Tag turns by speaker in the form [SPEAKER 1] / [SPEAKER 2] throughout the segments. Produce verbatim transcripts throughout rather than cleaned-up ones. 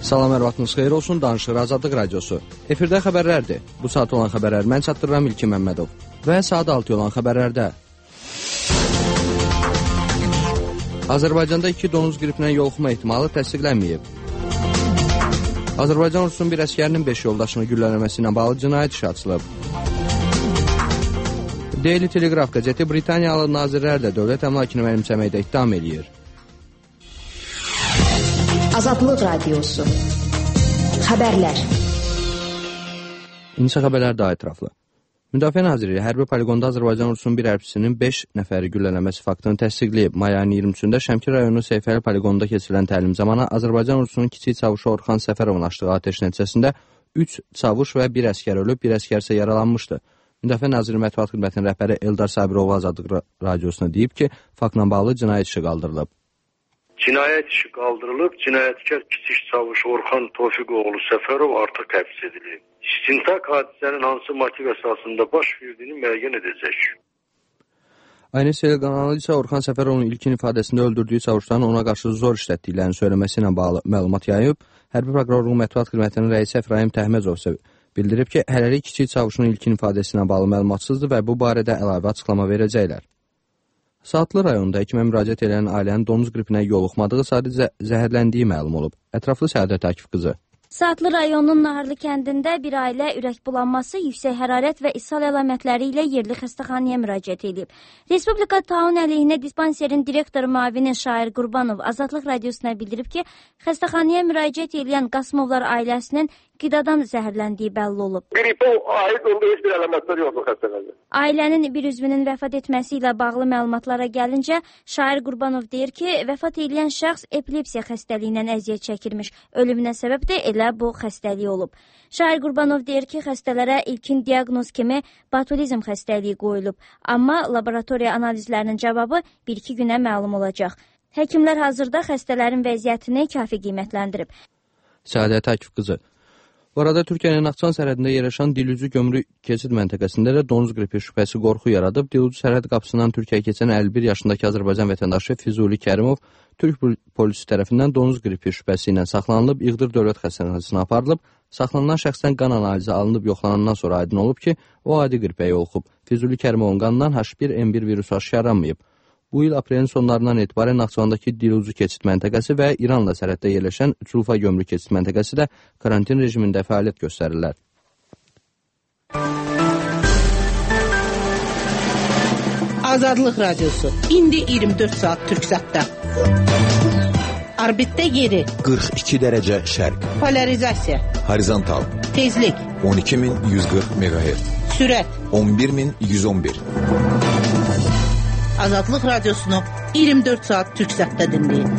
[SPEAKER 1] Salam, hər vaxtınız xeyir olsun, danışır Azadlıq Radiosu. Efirdə xəbərlərdir. Bu saat olan xəbərlər mən çatdırıram İlkin Məmmədov. Və saat altı olan xəbərlərdə. Azərbaycanda iki donuz qripindən yoluxma ehtimalı təsdiqlənməyib. Azərbaycan ordusunun bir əskərinin beş yoldaşını güllələməsi ilə bağlı cinayət işi açılıb. Daily Telegraph qəzeti Britaniyalı nazirlər də dövlət əmlakını mənimsəməkdə ittiham eləyir.
[SPEAKER 2] Azadlıq Radiosu. Xəbərlər.
[SPEAKER 1] İnsə xəbərlər daha ətraflı. Müdafiə Nazirliyi hərbi poligonda Azərbaycan ordusunun bir hərbçisinin beş nəfəri güllələməsi faktını təsdiqləyib. May ayının iyirmi üçündə Şəmkir rayonu Seyfəli poligonunda keçirilən təlim zamanı Azərbaycan ordusunun kiçik çavuşu Orxan Səfərovun açdığı atəş nəticəsində üç çavuş və bir əskər ölüb, bir əskər isə yaralanmışdı. Müdafiə Nazirliyi Mətbuat Xidmətinin rəhbəri Eldar Sabirov Azadlıq Radiosuna deyib ki, faktla bağlı cinayət işi qaldırılıb.
[SPEAKER 3] Cinayət işi qaldırılıb, cinayətkar kiçik çavuş Orxan Tofiqoğlu Səfərov artıq həbs edilib. İstintaq hadisənin hansı motiv əsasında baş verdiyini müəyyən edəcək.
[SPEAKER 1] Aynı sel kanalı isə Orxan Səfərovun ilkin ifadəsində öldürdüyü çavuşların ona qarşı zor işlətdiklərini söyləməsi ilə bağlı məlumat yayıb. Hərbi prokurorluğun Mətbuat Xidmətinin rəisi Əfraim Təhməzov isə bildirib ki, hələlik kiçik çavuşun ilkin ifadəsi ilə bağlı məlumatsızdır və bu barədə əlavə açıqlama verəcəklər. Saatlı rayonunda həkimə müraciət edən ailənin donuz qripinə yoluxmadığı, sadəcə zəhərləndiyi məlum olub. Ətraflı Səadət Akif qızı.
[SPEAKER 4] Saatlı rayonunun Naharlı kəndində bir ailə ürək bulanması, yüksək hərarət və ishal əlamətləri ilə yerli xəstəxanaya müraciət edib. Respublika Taun əleyhinə dispanserin direktoru müavini Şair Qurbanov Azadlıq Radiosuna bildirib ki, xəstəxanaya müraciət edən Qasmovlar ailəsinin qidadan zəhərləndiyi bəlli olub.
[SPEAKER 3] Qripə aid olduğu heç bir əlamətlər yoxdur xəstəxanada.
[SPEAKER 4] Ailənin bir üzvünün vəfat etməsi ilə bağlı məlumatlara gəlincə, Şair Qurbanov deyir ki, vəfat edən şəxs epilepsiya xəstəliyindən əziyyət çəkirmiş. Ölümünə səbəb də elə bu xəstəlik olub. Şair Qurbanov deyir ki, xəstələrə ilkin diaqnoz kimi botulizm xəstəliyi qoyulub. Amma laboratoriya analizlərinin cavabı bir-iki günə məlum olacaq. Həkimlər hazırda xəstələrin vəziyyətini kafi qiymətləndirib.
[SPEAKER 1] Səadət Akif qızı. Bu arada Türkiyənin Naxçıvan sərhədində yerləşən Dilucu gömrük keçid məntəqəsində də donuz qripi şübhəsi qorxu yaradıb. Dilucu sərhəd qapısından Türkiyəyə keçən əlli bir yaşındakı Azərbaycan vətəndaşı Füzuli Kərimov Türk polisi tərəfindən donuz qripi şübhəsi ilə saxlanılıb, İğdır Dövlət Xəstəxanasına aparılıb. Saxlanılan şəxsdən qan analizi alınıb yoxlanandan sonra aydın olub ki, o adi qripə yoluxub. Füzuli Kərimovun qanından H bir N bir virusu aşkar yaranmayıb. Bu il aprelin sonlarından etibarən Naxçıvandakı Dilucu keçid məntəqəsi və İranla sərhəddə yerləşən Çulfa gömrük keçid məntəqəsi də karantin rejimində fəaliyyət göstərirlər.
[SPEAKER 5] Azadlıq Radiosu. İndi iyirmi dörd saat Türksatda. Orbitdə yeri.
[SPEAKER 6] qırx iki dərəcə şərq.
[SPEAKER 5] Polarizasiya.
[SPEAKER 6] Horizontal.
[SPEAKER 5] Tezlik.
[SPEAKER 6] on iki min yüz qırx meqahertz.
[SPEAKER 5] Sürət.
[SPEAKER 6] on bir min yüz on bir.
[SPEAKER 5] Azadlıq Radiosunu iyirmi dörd saat Türksatda dinləyin.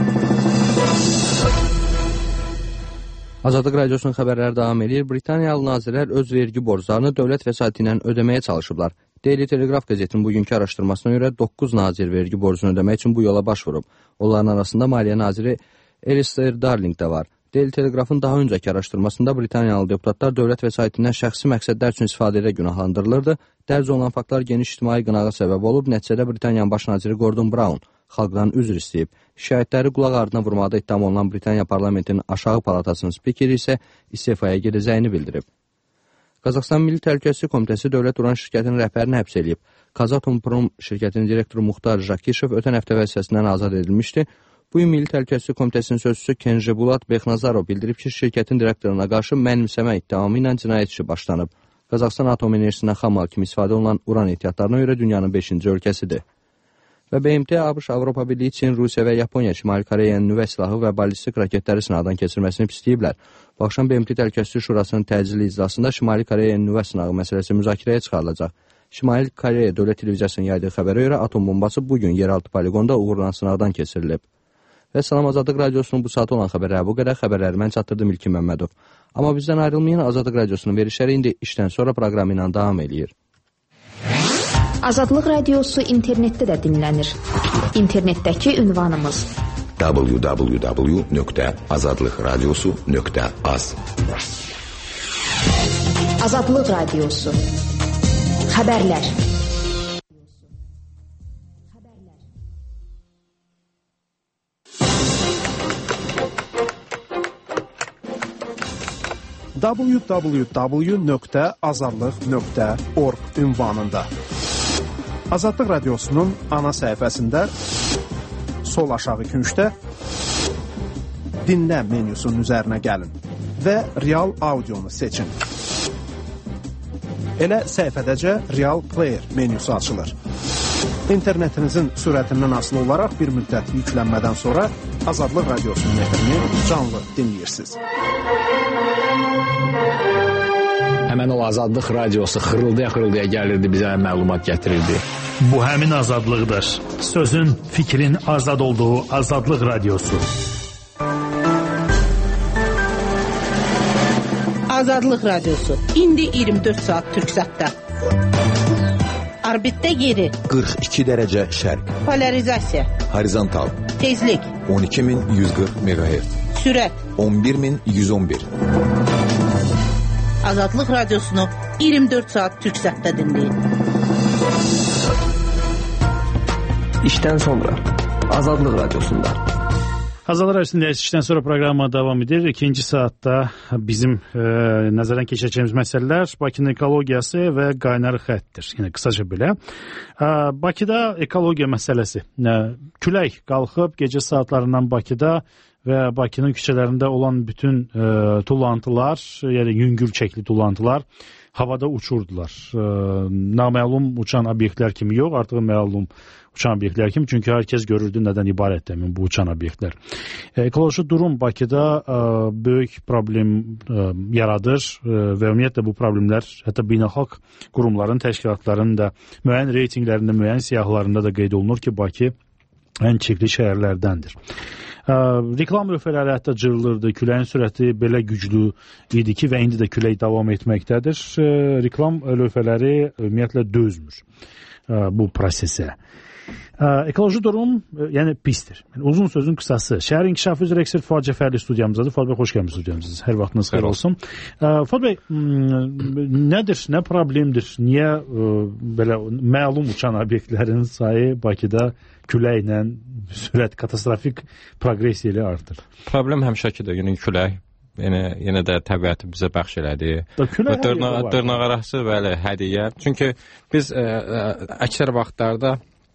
[SPEAKER 1] Azadlıq Radiosunun xəbərləri davam edir. Britaniyalı nazirlər öz vergi borclarını dövlət vəsaiti ilə ödəməyə çalışıblar. Daily Telegraph qəzetinin bugünkü araşdırmasına görə doqquz nazir vergi borcunu ödəmək üçün bu yola baş vurub. Onların arasında Maliyyə naziri Alistair Darling də var. Daily Telegraphın daha öncəki araşdırmasında Britaniyalı deputatlar dövlət vəsaitindən şəxsi məqsədlər üçün istifadəyə günahlandırılırdı. Dərc olunan faktlar geniş ictimai qınağa səbəb olub. Nəticədə Britaniyanın baş naziri Gordon Brown xalqdan üzr istəyib. Şikayətləri qulaq ardına vurmaqda ittiham olunan Britaniya parlamentinin aşağı palatasının spikeri isə istifaya gedəcəyini bildirib. Qazaxıstan Milli Təhlükəsizlik Komitəsi Dövlət Uran şirkətinin rəhbərini həbs edib. Kazatomprom şirkətinin direktoru Muxtar Jakişov ötən həftə vəzifəsindən azad edilmişdi. Bu gün Milli Təhlükəsizlik Komitəsinin sözçüsü Kenjebulat Bexnazarov bildirib ki, şirkətin direktoruna qarşı mənimsəmə ittihamı ilə cinayət işi başlanıb. Qazaxıstan atom enerjisindən xamal kimi istifadə olunan uran ehtiyatlarına görə dünyanın beşinci ölkəsidir. Və B M T, ABŞ, Avropa Birliyi, Çin, Rusiya və Yaponiya Şimali Koreyanın nüvə silahı və ballistik raketləri sınaqdan keçirməsini pisləyiblər. Bu axşam B M T Təhlükəsizlik Şurasının təcili iclasında Şimali Koreyanın nüvə sınağı məsələsi müzakirəyə çıxarılacaq. Şimali Koreya Dövlət Televiziyasının yaydığı xəbərə görə atom bombası bugün yeraltı poligonda uğurla sınaqdan keçirilib. Və Salam Azadlıq Radiosunun bu saat olan xəbərləri bu qədər. Xəbərləri mən çatdırdım İlkin Məmmədov. Amma bizdən ayrılmayın, Azadlıq Radiosunun verişləri indi işdən sonra proqramı ilə davam edir.
[SPEAKER 2] Azadlıq Radiosu internetdə də dinlənir. İnternetdəki ünvanımız
[SPEAKER 6] w w w nöqtə azadlıqradiosu nöqtə az.
[SPEAKER 2] Azadlıq Radiosu. Xəbərlər.
[SPEAKER 7] w w w nöqtə azadlıq nöqtə org ünvanında. Azadlıq Radiosu'nun ana səhifəsində sol aşağı küncdə dinlə menyusunun üzərinə gəlin və Real Audionu seçin. Elə səhifədəcə Real Player menyusu açılır. İnternetinizin sürətindən asılı olaraq bir müddət yüklənmədən sonra Azadlıq Radiosu'nun efrini canlı dinləyirsiniz.
[SPEAKER 8] Həmən o Azadlıq Radiosu xırıldaya-xırıldaya gəlirdi, bizə məlumat gətirirdi.
[SPEAKER 9] Bu həmin azadlıqdır. Sözün, fikrin azad olduğu Azadlıq Radiosu.
[SPEAKER 5] Azadlıq Radiosu. İndi iyirmi dörd saat Türksatda. Orbitdə yeri.
[SPEAKER 6] qırx iki dərəcə şərq.
[SPEAKER 5] Polarizasiya.
[SPEAKER 6] Horizontal.
[SPEAKER 5] Tezlik.
[SPEAKER 6] on iki min yüz qırx megahertz.
[SPEAKER 5] Sürət.
[SPEAKER 6] on bir min yüz on bir.
[SPEAKER 5] Azadlıq Radiosunu iyirmi dörd saat Türksatda dinləyin.
[SPEAKER 10] İşdən sonra Azadlıq Radiosunda.
[SPEAKER 9] Azadlıq Radiosu'nda işdən sonra proqrama davam edir. İkinci saatda bizim e, nəzərdən keçirəcəyimiz məsələlər Bakının ekologiyası və qaynar xəttdir. Yəni qısaca belə. E, Bakıda ekologiya məsələsi. E, külək qalxıb gecə saatlarından Bakıda və Bakının küçələrində olan bütün e, tullantılar, yəni yüngül çəkli tullantılar havada uçurdular. E, naməlum uçan obyektlər kimi yox, artıq məlum uçan obyektlər kimi, çünki hər kəs görürdü nədən ibarətdir bu uçan obyektlər. E, ekoloji durum Bakıda e, böyük problem e, yaradır e, və ümumiyyətlə bu problemlər hətta beynəlxalq qurumların, təşkilatların da müəyyən reytinglərində, müəyyən siyahılarında da qeyd olunur ki, Bakı ən çirkli şəhərlərdəndir. Ə, reklam lövhələri hətta cırılırdı, küləyin sürəti belə güclü idi ki və indi də külək davam etməkdədir. Ə, reklam lövhələri ümumiyyətlə dözmür ə, bu prosesə. Ə, ekoloji durum ə, yəni pisdir. Yəni, uzun sözün qısası. Şəhər İnkişafı üzrə Eksert Fuad Cəfərli studiyamızdadır. Fuad bəy, xoş gəlmişsiniz studiyamıza. Hər vaxtınız xeyir olsun. Ə, Fuad bəy, nədir, nə problemdir? Niyə ə, belə məlum uçan obyektlərin sayı Bakıda küləklə sürət katastrofik progresiya ilə artır?
[SPEAKER 1] Problem həmişəkidir. Yəni külək yenə yenə də təbiəti bizə bəxş elədi.
[SPEAKER 9] Dırnaq
[SPEAKER 1] dırnaqarası bəli hədiyyə. Çünki biz ə, ə, əksər vaxtlarda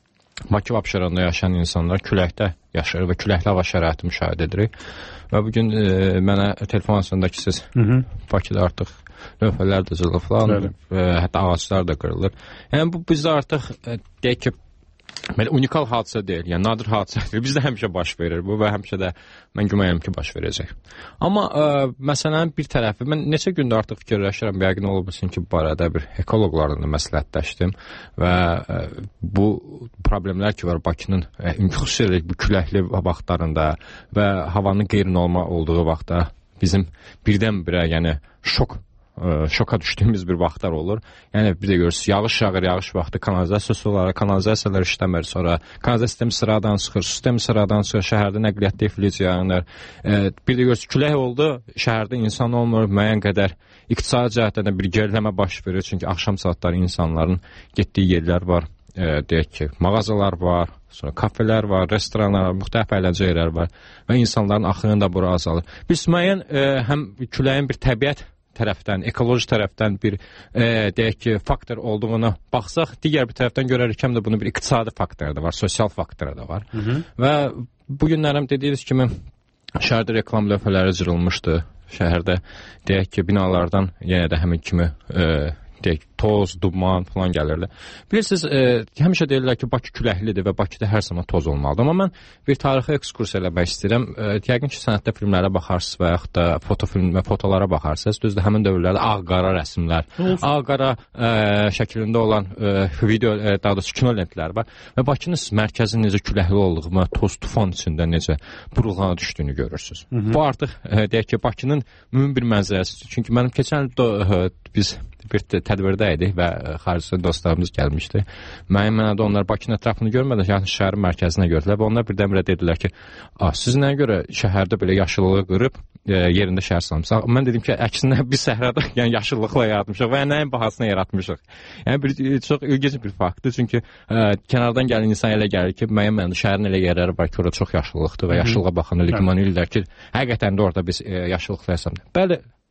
[SPEAKER 1] Bakı Abşeronda yaşayan insanlar küləkdə yaşayır və küləkli hava şəraiti müşahidə edirik. Və bu gün e, mənə telefon arasındakı siz Hı -hı. Bakıda artıq lövhələr də cılır falan, e, hətta ağaclar da qırılır. Yəni bu bizdə artıq e, deyək ki, belə unikal hadisə deyil, yəni nadir hadisədir. Bizdə həmişə baş verir bu və həmişə də mən gümanım ki, baş verəcək. Amma ə, məsələnin bir tərəfi, mən neçə gündə artıq fikirləşirəm, yəqin olubsun ki, bu barədə bir ekoloqlarla da məsləhətləşdim və ə, bu problemlər ki var Bakının xüsusilə bu küləkli vaxtlarında və havanın qeyri-normal olduğu vaxtda bizim birdən-birə, yəni şok şoka düşdüyümüz bir vaxtlar olur. Yəni bir də görürsünüz, yağış yağır, yağış vaxtı kanalizasiya suları, kanalizasiyalar işləmir, sonra kanalizasiya sistemi sıradan çıxır, su sistemi sıradan çıxır, şəhərdə nəqliyyat deflici yaranır. E, bir də görürsünüz, külək oldu, şəhərdə insan olmur, müəyyən qədər iqtisadi cəhətdən də bir geriləmə baş verir, çünki axşam saatları insanların getdiyi yerlər var, e, deyək ki, mağazalar var, sonra kafelər var, restoranlar var, müxtəlif əyləncə yerlər var və insanların axını da bura azalır. Biz müəyyən e, həm küləyin bir təbiət tərəfdən, ekoloji tərəfdən bir e, deyək ki, faktor olduğunu baxsaq, digər bir tərəfdən görərik həm də bunun bir iqtisadi faktoru da var, sosial faktoru da var. Hı -hı. Və bu günlərim dediyiniz kimi şəhərdə reklam lövhələri cırılmışdı. Şəhərdə deyək ki, binalardan yenə də həmin kimi e, deyək, toz, duman falan gəlirdi. Bilirsiniz, e, həmişə deyirlər ki, Bakı küləklidir və Bakıda hər zaman toz olmalıdır. Amma mən bir tarixi ekskursiya eləmək istəyirəm. E, yəqin ki, sənətdə filmlərə baxarsınız və yaxud da fotofilm və fotolara baxarsınız. Düzdür, həmin dövrlərdə ağ-qara rəsmlər, ağ-qara e, şəklində olan e, video, e, daha doğrusu kino lentlər var və Bakının mərkəzinin necə küləkli olduğunu, toz tufan içində necə burulğana düşdüyünü görürsünüz. Hı -hı. Bu artıq e, deyək ki, Bakının mühüm bir mənzərəsidir. Çünki mənim keçən il biz bir tədbirdə idik və xaricdə dostlarımız gəlmişdi. Mənim mənə də onlar Bakının ətrafını görmədən, yəni şəhərin mərkəzinə gördülər və onlar birdən-birə dedilər ki, siz nəyə görə şəhərdə belə yaşıllığı qırıb e, yerində şəhər salmışsınız? Mən dedim ki, əksinə biz səhrada yəni yaşıllıqla yaratmışıq və nəyin bahasına yaratmışıq. Yəni bir, çox ilginc bir faktdır, çünki e, kənardan gələn insan elə gəlir ki, müəyyən məndə şəhərin elə yerləri var ki, orada çox yaşıllıqdır və yaşıllığa baxanda güman edirlər ki, həqiqətən də orada biz e, yaşıllıqla yaşamırıq. Bəli,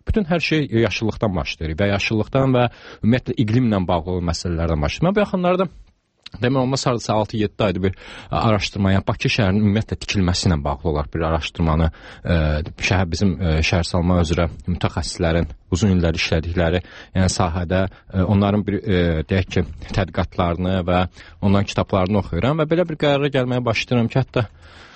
[SPEAKER 11] bütün hər şey yaşıllıqdan başlayır və yaşıllıqdan və ümumiyyətlə iqlimlə bağlı məsələlərdən başlayır. Mən bu yaxınlarda demək olmaz hardasa altı yeddi aydır bir araşdırma, yəni Bakı şəhərinin ümumiyyətlə tikilməsi ilə bağlı olaraq bir araşdırmanı e, şəhər bizim e, şəhərsalma üzrə mütəxəssislərin uzun illər işlədikləri, yəni sahədə e, onların bir e, deyək ki, tədqiqatlarını və onların kitablarını oxuyuram və belə bir qərara gəlməyə başlayıram ki, hətta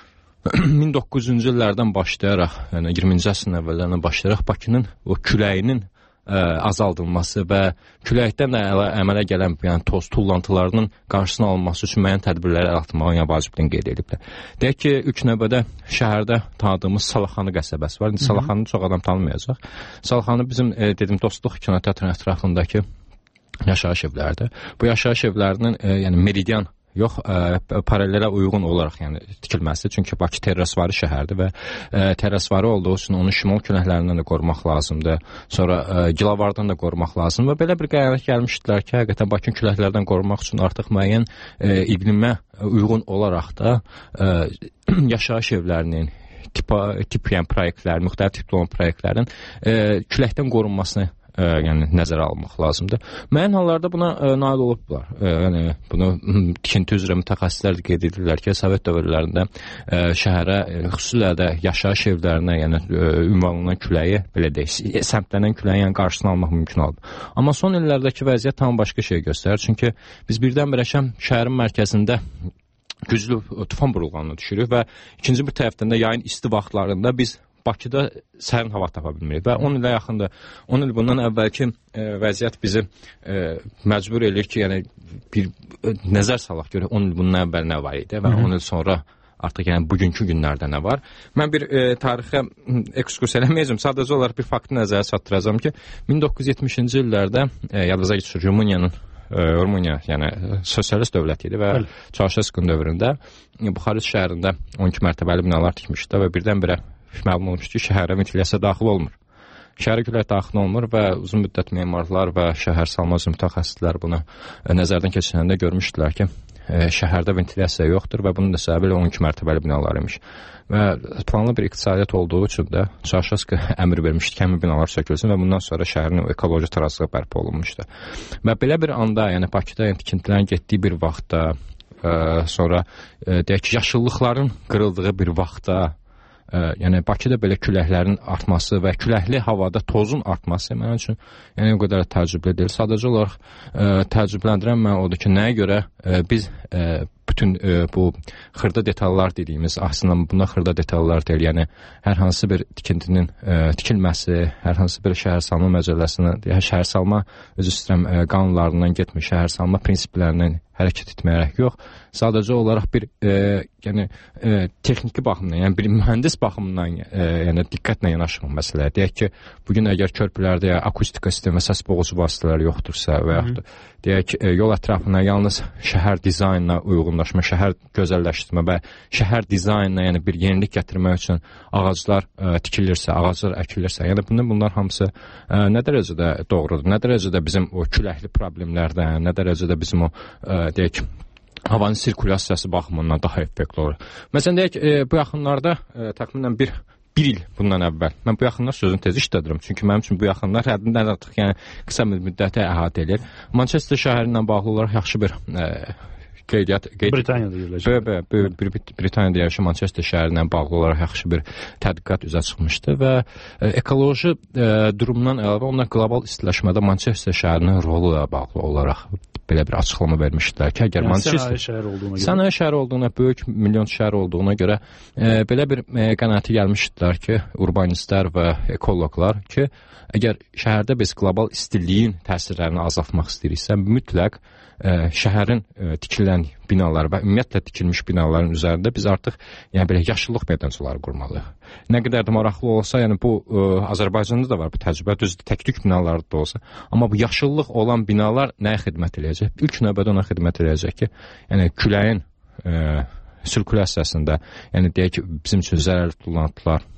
[SPEAKER 11] min doqquz yüzüncü illərdən başlayaraq, yəni iyirminci əsrin əvvəllərindən başlayaraq Bakının o küləyinin Ə, azaldılması və küləkdən ələ, əmələ gələn yəni, toz tullantılarının qarşısını alınması üçün müəyyən tədbirləri əl atmağı yəni, vacibliyin qeyd ediblər. Deyək ki, ilk növbədə şəhərdə tanıdığımız Salaxanı qəsəbəsi var. İndi Salaxanı çox adam tanımayacaq. Salaxanı bizim e, dedim dostluq kinoteatrının ətrafındakı yaşayış evləridir. Bu yaşayış evlərinin e, yəni meridian yox, ə, paralelə uyğun olaraq yəni tikilməsi. Çünki Bakı terrasvari şəhərdir və ə, terrasvari olduğu üçün onu şimal küləklərindən də qorumaq lazımdır. Sonra ə, gilavardan da qorumaq lazımdır və belə bir qərara gəlmişdilər ki, həqiqətən Bakı küləklərdən qorumaq üçün artıq müəyyən ə, iqlimə uyğun olaraq da ə, yaşayış evlərinin tipa, tip yəni proyektlər, müxtəlif tipli olan proyektlərin ə, küləkdən qorunmasını Ə, yəni nəzərə almaq lazımdır. Müəyyən hallarda buna ə, nail olublar. Ə, yəni bunu tikinti üzrə mütəxəssislər də qeyd edirlər ki, Sovet dövrlərində ə, şəhərə, ə, xüsusilə də yaşayış evlərinə, yəni ə, ünvanlanan küləyi, belə deyək, səmtlənən küləyin yəni, qarşısını almaq mümkün oldu. Amma son illərdəki vəziyyət tam başqa şey göstərir. Çünki biz birdən-birə şəhərin mərkəzində güclü tufan burulğanına düşürük və ikinci bir tərəfdən də yayın isti vaxtlarında biz Bakıda sərin hava tapa bilmirik və on ilə yaxındır. on il bundan əvvəlki e, vəziyyət bizi e, məcbur edir ki, yəni bir e, nəzər salaq görək on il bundan əvvəl nə var idi və on il sonra artıq yəni bugünkü günlərdə nə var. Mən bir e, tarixə ekskurs eləməyəcəm. Sadəcə olaraq bir faktı nəzərə çatdıracağam ki, min doqquz yüz yetmişinci illərdə e, yadınıza keçir Rumıniyanın Rumıniya, yəni sosialist dövlət idi və Çauşeskun dövründə Buxarest şəhərində on iki mərtəbəli binalar tikmişdi və birdən-birə məlum olmuş ki, şəhərə ventilasiya daxil olmur. Şəhərə külək daxil olmur və uzun müddət memarlar və şəhərsalma üzrə mütəxəssislər bunu nəzərdən keçirəndə görmüşdülər ki, şəhərdə ventilasiya yoxdur və bunun da səbəbi on iki mərtəbəli binalar imiş. Və planlı bir iqtisadiyyat olduğu üçün də Çauşeski əmr vermişdi ki, həmin binalar sökülsün və bundan sonra şəhərin ekoloji tarazlığı bərpa olunmuşdu. Və belə bir anda, yəni Bakıda yəni, tikintilərin getdiyi bir vaxtda, ə, sonra ə, deyək ki, yaşıllıqların qırıldığı bir vaxtda, Ə, yəni Bakıda belə küləklərin artması və küləkli havada tozun artması mənim üçün yəni o qədər təəccüblü deyil. Sadəcə olaraq ə, təəccübləndirən mən odur ki, nəyə görə ə, biz ə, bütün ə, bu xırda detallar dediyimiz, aslında buna xırda detallar deyil, yəni hər hansı bir tikintinin ə, tikilməsi, hər hansı bir şəhərsalma məcəlləsinin, şəhərsalma özü istəyirəm ə, qanunlarından getmir, şəhərsalma prinsiplərindən hərəkət etməyərək yox, sadəcə olaraq bir e, yəni e, texniki baxımdan, yəni bir mühəndis baxımından e, yəni diqqətlə yanaşmaq məsələyə. Deyək ki, bugün əgər körpülərdə ya, akustika sistemi və səs boğucu vasitələr yoxdursa və yaxud da deyək ki, e, yol ətrafına yalnız şəhər dizaynına uyğunlaşma, şəhər gözəlləşdirmə və şəhər dizaynına yəni bir yenilik gətirmək üçün ağaclar e, tikilirsə, ağaclar əkilirsə, yəni bunlar, bunlar hamısı e, nə dərəcədə doğrudur, nə dərəcədə bizim o küləkli problemlərdən, nə dərəcədə bizim o e, deyək, havanın sirkulyasiyası baxımından daha effektli olur. Məsələn, deyək, e, bu yaxınlarda e, təxminən bir, bir il bundan əvvəl, mən bu yaxınlar sözünü tez işlədirəm, çünki mənim üçün bu yaxınlar həddindən artıq yəni, qısa müddəti əhatə edir. Manchester şəhəri ilə bağlı olaraq yaxşı bir e, qeydiyyat... Qeyd... Britaniyada yerləşir. Bə, bə, bə, Britaniyada yerləşir, Manchester şəhəri ilə bağlı olaraq yaxşı bir tədqiqat üzə çıxmışdı və e, ekoloji e, durumdan əlavə onlar qlobal istiləşmədə Manchester şəhərinin rolu ilə bağlı olaraq belə bir açıqlama vermişdilər ki, əgər yəni, Manchester sənaye şəhəri olduğuna görə, sənaye şəhəri olduğuna, böyük milyon şəhər olduğuna görə e, belə bir e, qənaətə gəlmişdilər ki, urbanistlər və ekoloqlar ki, əgər şəhərdə biz qlobal istiliyin təsirlərini azaltmaq istəyiriksə, mütləq e, şəhərin e, tikilən binalar və ümumiyyətlə tikilmiş binaların üzərində biz artıq yəni belə yaşıllıq meydançaları qurmalıyıq. Nə qədər də maraqlı olsa, yəni bu ə, Azərbaycanda da var bu təcrübə, düzdür, tək-tük binalarda da olsa, amma bu yaşıllıq olan binalar nəyə xidmət eləyəcək? İlk növbədə ona xidmət eləyəcək ki, yəni küləyin ə, sirkulyasiyasında, yəni deyək ki, bizim üçün zərərli tullantılar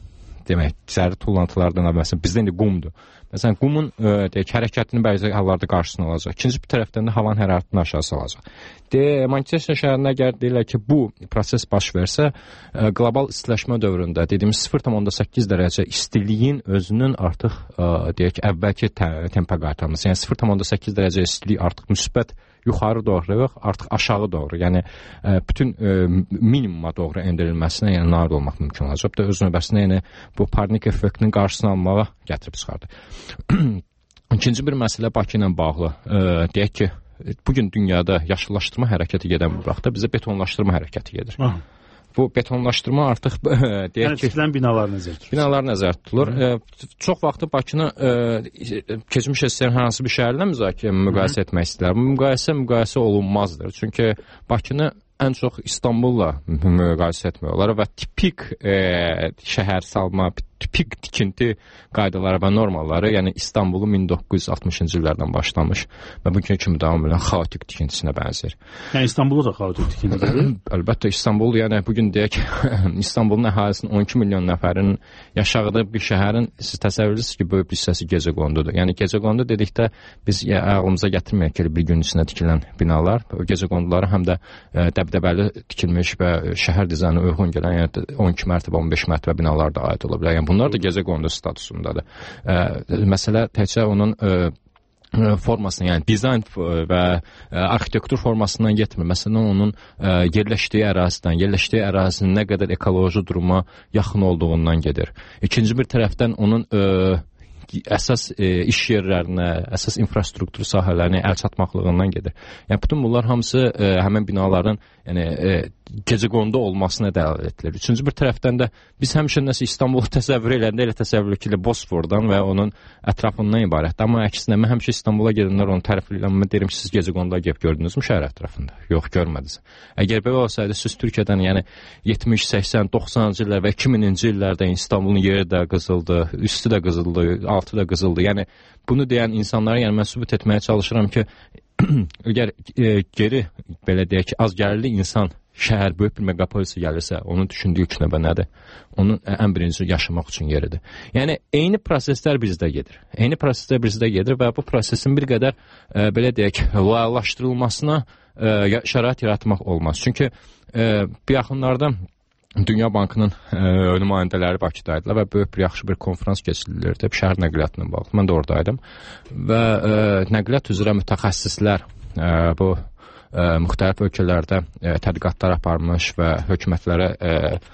[SPEAKER 11] demək, zərri tullantılardan məsələn bizdə indi qumdur. Məsələn, qumun e, deyək, hərəkətini bəzi hallarda qarşısını alacaq. İkinci bir tərəfdən də havanın hərarətini aşağı salacaq. De, Manchester şəhərinə əgər deyirlər ki, bu proses baş versə, e, qlobal istiləşmə dövründə dediyimiz sıfır nöqtə səkkiz dərəcə istiliyin özünün artıq e, deyək, əvvəlki tempə qaytarması. Yəni sıfır nöqtə səkkiz dərəcə istilik artıq müsbət yuxarı doğru yox, artıq aşağı doğru, yəni e, bütün e, minimuma doğru endirilməsinə, yəni nail olmaq mümkün olacaq. Bu da öz növbəsində yəni bu Parnik effektinin qarşısını almağa gətirib çıxardı. İkinci bir məsələ Bakı ilə bağlı. E, deyək ki, bugün dünyada yaşıllaşdırma hərəkəti gedən bir vaxtda bizə betonlaşdırma hərəkəti gedir. Aha. Bu betonlaşdırma artıq deyək
[SPEAKER 9] yəni, ki, yəni binalar nəzərdə tutulur.
[SPEAKER 11] Binalar nəzərdə tutulur. E, çox vaxtı Bakını e, keçmiş istəyən hansı bir şəhərlə müzakirə müqayisə etmək istəyirlər. Bu müqayisə müqayisə olunmazdır. Çünki Bakını ən çox İstanbulla müqayisə etmək olar və tipik e, şəhər salma, tipik tikinti qaydaları və normalları, yəni İstanbulun min doqquz yüz altmışıncı illərdən başlamış və bugün kimi davam edən xaotik tikintisinə bənzər.
[SPEAKER 9] Yəni İstanbulu da xaotik tikintidir.
[SPEAKER 11] Əlbəttə İstanbul, yəni bugün deyək İstanbulun əhalisinin on iki milyon nəfərinin yaşadığı bir şəhərin siz təsəvvür edirsiniz ki, böyük bir hissəsi gecəqondudur. Yəni gecəqondu dedikdə biz ya, ağlımıza gətirməyək ki, bir gün içində tikilən binalar, o gecəqonduları həm də e, dəbdəbəli tikilmiş və şəhər dizaynına uyğun gələn, yəni on iki mərtəbə, on beş mərtəbə binalar da aid ola bilər. Yəni bunlar da gecəqondu statusundadır. E, məsələ təkcə onun e, formasına, yəni dizayn və arxitektur formasından getmir. Məsələn, onun yerləşdiyi ərazidən, yerləşdiyi ərazinin nə qədər ekoloji duruma yaxın olduğundan gedir. İkinci bir tərəfdən onun əsas e, iş yerlərinə, əsas infrastruktur sahələrinə əl çatmaqlığından gedir. Yəni bütün bunlar hamısı e, həmin binaların yəni e, gecəqondu olmasına dəlalət edilir. Üçüncü bir tərəfdən də biz həmişə nəsə İstanbulu təsəvvür edəndə elə təsəvvür edirik ki, Bosfordan və onun ətrafından ibarətdir. Amma əksinə mən həmişə İstanbula gedənlər onu tərifləyirəm. Mən deyirəm ki, siz gecəqondular gəlib gördünüzmü şəhər ətrafında? Yox, görmədiniz. Əgər belə olsaydı siz Türkiyədən yəni yetmiş, səksən, doxsanıncı illər və iki mininci illərdə İstanbulun yeri də qızıldı, üstü də qızıldı, altı da qızıldı. Yəni bunu deyən insanlara yəni mən sübut etməyə çalışıram ki, əgər e, geri belə deyək ki, az gəlirli insan şəhər böyük bir megapolisə gəlirsə, onun düşündüyü ilk növbə nədir? Onun ən birinci yaşamaq üçün yeridir. Yəni eyni proseslər bizdə gedir. Eyni proseslər bizdə gedir və bu prosesin bir qədər e, belə deyək, layihələşdirilməsina e, şərait yaratmaq olmaz. Çünki e, bu yaxınlarda Dünya Bankının e, nümayəndələri Bakıdaydılar və böyük bir yaxşı bir konferans keçirilirdi şəhər nəqliyyatına bağlı. Mən də oradaydım və e, nəqliyyat üzrə mütəxəssislər e, bu e, müxtəlif ölkələrdə e, tədqiqatlar aparmış və hökumətlərə e,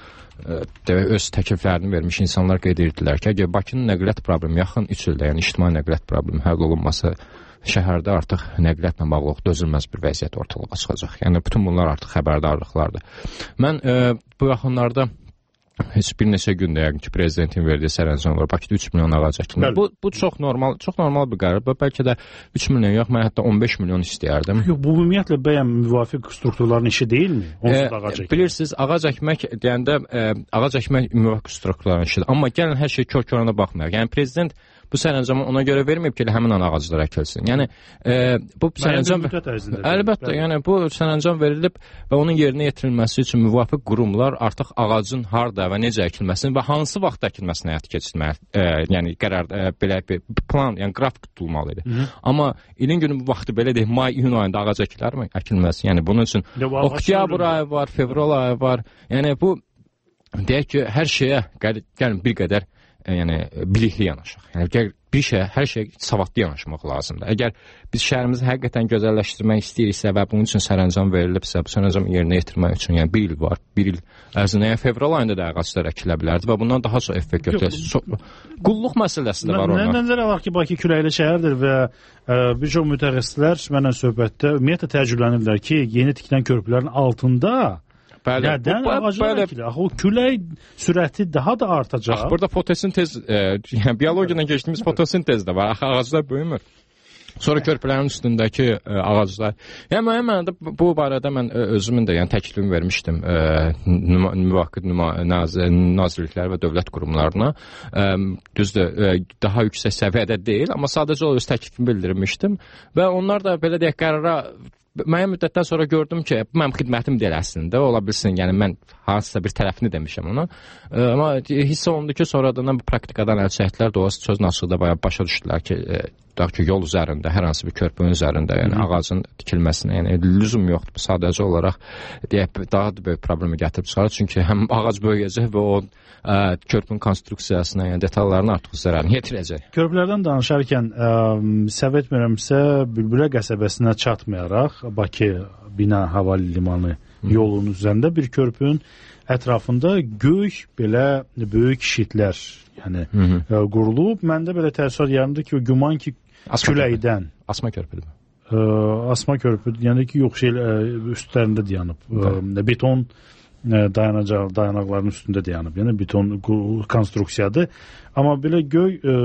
[SPEAKER 11] e, öz təkliflərini vermiş insanlar qeyd edirdilər ki, əgər Bakının nəqliyyat problemi yaxın üç ildə, yəni ictimai nəqliyyat problemi həll olunması şəhərdə artıq nəqliyyatla bağlı dözülməz bir vəziyyət ortalığa çıxacaq. Yəni bütün bunlar artıq xəbərdarlıqlardır. Mən e, bu yaxınlarda heç bir neçə gündə yəqin ki, prezidentin verdiyi sərəncam var. Bakıda üç milyon ağac əkilir. Bu bu çox normal, çox normal bir qərar. Bəlkə də üç milyon yox, mən hətta on beş milyon istəyərdim.
[SPEAKER 9] Yox, bu ümumiyyətlə bəyən müvafiq strukturların işi deyilmi? Onsuz e, ağac əkmək.
[SPEAKER 11] Bilirsiniz, ağac əkmək deyəndə e, ağac əkmək müvafiq strukturların işidir. Amma gəlin hər şey kör-körünə baxmayaq. Yəni prezident bu sərəncamı ona görə verməyib ki, həmin an ağaclar əkilsin. Yəni e, bu sərəncam əlbəttə, yəni bu sərəncam verilib və onun yerinə yetirilməsi üçün müvafiq qurumlar artıq ağacın harda və necə əkilməsini və hansı vaxt əkilməsinə həyata keçirməyə, e, yəni qərar e, belə bir plan, yəni qrafik tutulmalı idi. Hı -hı. Amma ilin günü bu vaxtı belə deyək, may iyun ayında ağac əkilərmi? Əkilməz. Yəni bunun üçün oktyabr ayı var, fevral ayı var. Yəni bu deyək ki, hər şeyə gəlin bir qədər yəni bilikli yanaşaq. Yəni bir şey, hər şey savadlı yanaşmaq lazımdır. Əgər biz şəhərimizi həqiqətən gözəlləşdirmək istəyiriksə və bunun üçün sərəncam verilibsə, bu sərəncamı yerinə yetirmək üçün yəni bir il var. Bir il ərzində, yəni fevral ayında da ağaclar əkilə bilərdi və bundan daha çox effekt götürür. Qulluq məsələsi də var orada.
[SPEAKER 9] Nəzərə alaq ki, Bakı küləkli şəhərdir və ə, bir çox mütəxəssislər mənlə söhbətdə ümumiyyətlə təəccüblənirlər ki, yeni tikilən körpülərin altında
[SPEAKER 11] Bəli,
[SPEAKER 9] nədən ağaclar əkilir? Axı o külək sürəti daha da artacaq.
[SPEAKER 11] Axı burada fotosintez, e, yəni biologiyadan keçdiyimiz fotosintez də var. Axı ağaclar böyümür. Sonra körpülərin üstündəki e, ağaclar. Yəni müəyyən mənada bu barədə mən e, özümün də yəni təklifimi vermişdim e, müvaqqəti nazirliklər və dövlət qurumlarına. E, düzdür, e, daha yüksək səviyyədə deyil, amma sadəcə o öz təklifimi bildirmişdim və onlar da belə deyək qərara müəyyən müddətdən sonra gördüm ki, bu mənim xidmətim deyil əslində, ola bilsin, yəni mən hansısa bir tərəfini demişəm ona. Amma hiss olundu ki, sonradan bu praktikadan əl çəkdilər, də o sözün açıqda bayağı başa düşdülər ki, daha ki, yol üzərində, hər hansı bir körpünün üzərində, yəni ağacın tikilməsinə, yəni lüzum yoxdur. Sadəcə olaraq deyək, daha da böyük problemi gətirib çıxarır. Çünki həm ağac böyüyəcək və o ə, körpünün konstruksiyasına, yəni detallarına artıq zərərini yetirəcək.
[SPEAKER 9] Körpülərdən danışarkən, ə, səhv etmirəmsə, Bülbülə qəsəbəsinə çatmayaraq, Bakı Bina Hava Limanı yolunun üzərində bir körpünün ətrafında göy belə böyük şitlər yəni ə, qurulub. Məndə belə təəssürat yarandı ki, o güman ki, Asma küləkdən.
[SPEAKER 11] Körpü. Asma körpüdür.
[SPEAKER 9] Ə, asma körpü, yəni ki, yox şey ə, üstlərində dayanıb. Ə, beton ə, dayanacaq, dayanaqların üstündə dayanıb. Yəni beton konstruksiyadır. Amma belə göy ə,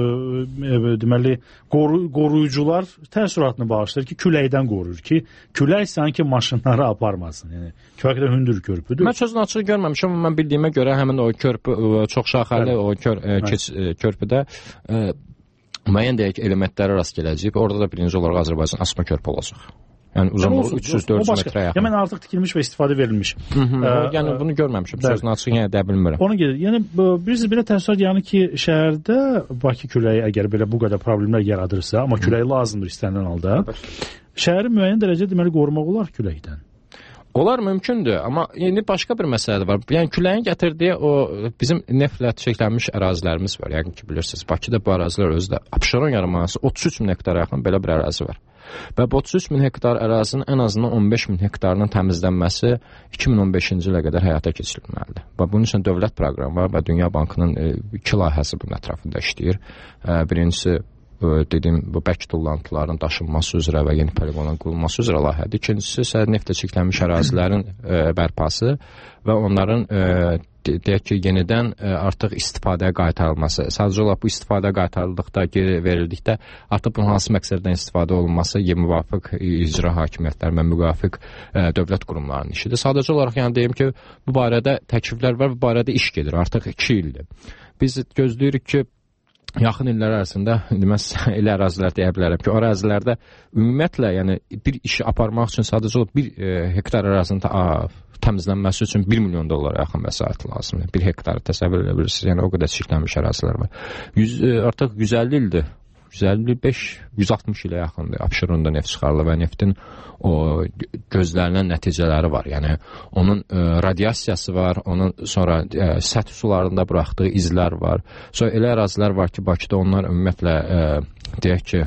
[SPEAKER 9] ə, deməli qoru, qoruyucular təəssüratını bağışlayır ki, küləkdən qoruyur ki, külək sanki maşınları aparmasın. Yəni küləkdə hündür körpüdür.
[SPEAKER 11] Mən sözünü açıq görməmişəm, amma mən bildiyimə görə həmin o körpü ə, çox şaxəli o kör, ə, keç, ə, körpüdə ə, müəyyən deyək elementlərə rast gələcək. Orada da birinci olaraq Azərbaycan asma körpü olacaq. Yəni uzunluğu üç yüz dörd yüz metrə yaxın.
[SPEAKER 9] Yəni artıq tikilmiş və istifadə verilmiş.
[SPEAKER 11] Hı -hı. Ə, yəni bunu görməmişəm. Sözünü açıq yenə də bilmirəm.
[SPEAKER 9] Ona görə, yəni bilirsiniz belə təəssürat yəni ki, şəhərdə Bakı küləyi əgər belə bu qədər problemlər yaradırsa, amma küləyi lazımdır istənilən halda, şəhəri müəyyən dərəcədə deməli qorumaq olar küləkdən.
[SPEAKER 11] Onlar mümkündür, amma indi başqa bir məsələ də var. Yəni küləyin gətirdiyi o bizim neftlə çiçəklənmiş ərazilərimiz var. Yəni ki, bilirsiniz, Bakıda bu ərazilər özü də Abşeron yarımadası otuz üç min hektara yaxın belə bir ərazi var. Və bu otuz üç min hektar ərazinin ən azından on beş min hektarının təmizlənməsi iki min on beşinci ilə qədər həyata keçirilməlidir. Və bunun üçün dövlət proqramı var və Dünya Bankının iki layihəsi bunun ətrafında işləyir. Birincisi dediyim bu bərk tullantıların daşınması üzrə və yeni poligonun qurulması üzrə layihədir. İkincisi isə neftə çirklənmiş ərazilərin e, bərpası və onların e, deyək ki, yenidən e, artıq istifadəyə qaytarılması. Sadəcə olaraq bu istifadəyə qaytarıldıqda, geri verildikdə artıq bunun hansı məqsəddən istifadə olunması müvafiq icra hakimiyyətləri və müvafiq e, dövlət qurumlarının işidir. Sadəcə olaraq yəni deyim ki, bu barədə təkliflər var, bu barədə iş gedir artıq iki ildir. Biz gözləyirik ki, yaxın illər ərzində deməz elə ərazilər deyə bilərəm ki, o ərazilərdə ümumiyyətlə yəni bir işi aparmaq üçün sadəcə olaraq bir e, hektar ərazinin təmizlənməsi üçün bir milyon dollara yaxın vəsait lazımdır. Bir hektarı təsəvvür edə bilirsiniz. Yəni o qədər çirklənmiş ərazilər var. yüz, e, artıq yüz əlli ildir. yüz əlli beş yüz altmış ilə yaxındır. Abşeronda neft çıxarılır və neftin o gözlənilən nəticələri var. Yəni onun e, radiasiyası var, onun sonra e, səthi sularında buraxdığı izlər var. Sonra elə ərazilər var ki, Bakıda onlar ümumiyyətlə e, deyək ki,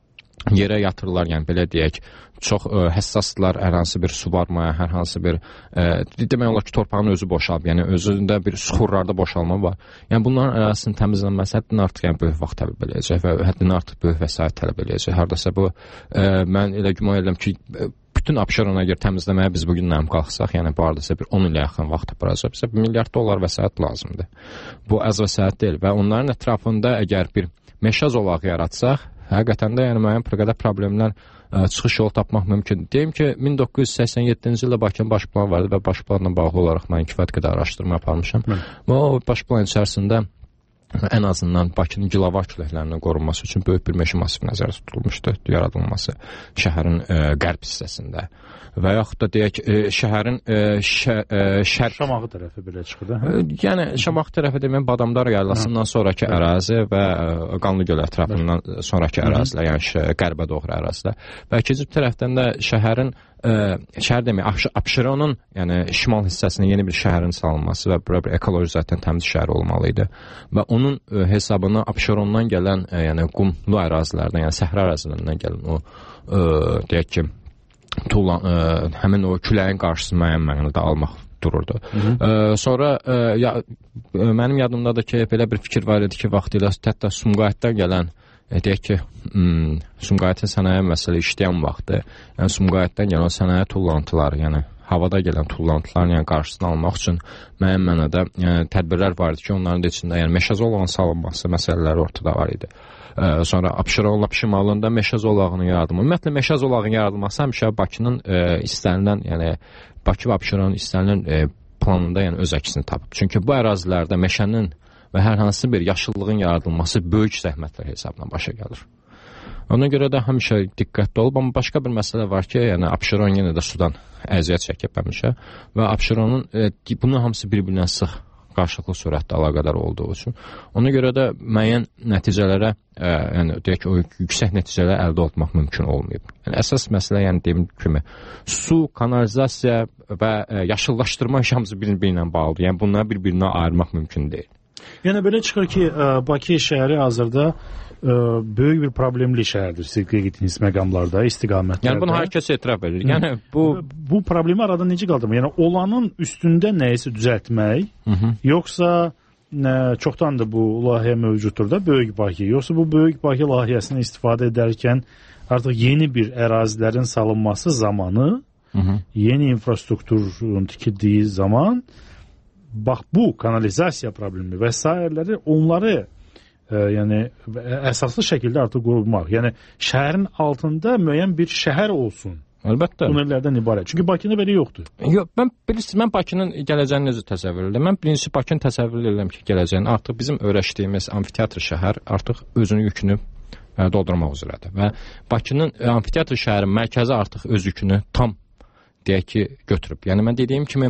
[SPEAKER 11] yerə yatırırlar, yəni belə deyək, çox ə, həssasdırlar, hər hansı bir su varmaya, hər hansı bir ə, demək olar ki, torpağın özü boşalıb, yəni özündə bir suxurlarda boşalma var. Yəni bunların ərazisinin təmizlənməsi həddindən artıq yəni böyük vaxt tələb eləyəcək və həddindən artıq böyük vəsait tələb eləyəcək. Hardasa bu ə, mən elə güman edirəm ki, bütün Abşerona görə təmizləməyə biz bu gündən qalxsaq, yəni bu hardasa bir on ilə yaxın vaxt aparacaq. Bizə bir milyard dollar vəsait lazımdır. Bu az vəsait deyil və onların ətrafında əgər bir meşə zolağı yaratsaq, həqiqətən də yəni müəyyən bir qədər problemlər ə, çıxış yolu tapmaq mümkündür. Deyim ki, min doqquz yüz səksən yeddinci ildə Bakının baş planı vardı və baş planla bağlı olaraq mən kifayət qədər araşdırma aparmışam. Və o baş plan içərisində ən azından Bakının gilavar küləklərinin qorunması üçün böyük bir meşə masifi nəzərdə tutulmuşdu, yaradılması şəhərin ə, qərb hissəsində. Və yaxud da deyək, e, şəhərin e, şə, e, şərq...
[SPEAKER 9] Şamaxı tərəfi belə çıxırdı. Hə?
[SPEAKER 11] E, yəni, Şamaxı tərəfi demək, Badamdar yaylasından sonraki hə. ərazi və e, Qanlıgöl ətrafından hə. sonraki ərazilər, yəni şə, qərbə doğru ərazilər. Və ikinci tərəfdən də şəhərin, e, şəhər demək, Abşeronun, yəni şimal hissəsində yeni bir şəhərin salınması və bura bir ekoloji zaten təmiz şəhər olmalı idi. Və onun e, hesabına Abşerondan gələn, e, yəni qumlu ərazilərdən, yəni səhra ərazilərindən gələn o, e, deyək ki, Tuğla, ə, həmin o küləyin qarşısını müəyyən mənada almaq dururdu. Ə, sonra ə, ya, ə, mənim yadımdadır ki, belə bir fikir var idi ki, vaxtilə hətta Sumqayıtdan gələn, ə, deyək ki, ım, Sumqayıtın sənaye məsələ işləyən vaxtı, yəni Sumqayıtdan gələn sənaye tullantıları, yəni havada gələn tullantıların yəni, qarşısını almaq üçün müəyyən mənada yəni, tədbirlər var idi ki, onların da içində yəni, meşə zolağının salınması məsələləri ortada var idi. Ə, sonra Abşeron lap şimalında meşə zolağının yaradılması. Ümumiyyətlə meşə zolağının yaradılması həmişə Bakının e, istənilən, yəni Bakı və Abşeronun istənilən e, planında yəni öz əksini tapıb. Çünki bu ərazilərdə meşənin və hər hansı bir yaşıllığın yaradılması böyük zəhmətlər hesabına başa gəlir. Ona görə də həmişə diqqətli olub, amma başqa bir məsələ var ki, yəni Abşeron yenə də sudan əziyyət çəkib həmişə və Abşeronun e, bunun hamısı bir-birinə sıx qarşılıqlı surətdə əlaqədar olduğu üçün ona görə də müəyyən nəticələrə, e, yəni deyək ki, o yüksək nəticələr əldə etmək mümkün olmayıb. Yəni əsas məsələ, yəni dediyim kimi, su, kanalizasiya və e, yaşıllaşdırma hamısı bir-biri ilə bağlıdır. Yəni bunları bir-birinə ayırmaq mümkün deyil.
[SPEAKER 9] Yəni belə çıxır ki, Bakı şəhəri hazırda ə, böyük bir problemli şəhərdir siz qeyd etdiyiniz məqamlarda, istiqamətlərdə.
[SPEAKER 11] Yəni bunu hər kəs etiraf edir. Yəni bu
[SPEAKER 9] bu problemi aradan necə qaldırmaq? Yəni olanın üstündə nəyisə düzəltmək, Hı -hı. yoxsa nə, çoxdandır bu layihə mövcuddur da Böyük Bakı, yoxsa bu Böyük Bakı layihəsini istifadə edərkən artıq yeni bir ərazilərin salınması zamanı, Hı -hı. yeni infrastrukturun tikildiyi zaman bax bu kanalizasiya problemi və sairələri onları e, yəni əsaslı şəkildə artıq qurulmaq. Yəni şəhərin altında müəyyən bir şəhər olsun.
[SPEAKER 11] Əlbəttə.
[SPEAKER 9] Tunellərdən ibarət. Çünki Bakıda belə yoxdur.
[SPEAKER 11] Yox, mən bilirsiniz, mən Bakının gələcəyini necə təsəvvür edirəm? Mən birincisi Bakını təsəvvür edirəm ki, gələcəyini artıq bizim öyrəşdiyimiz amfiteatr şəhər artıq özünün yükünü e, doldurmaq üzrədir və Bakının e, amfiteatr şəhərin mərkəzi artıq öz yükünü tam deyək ki, götürüb. Yəni mən dediyim kimi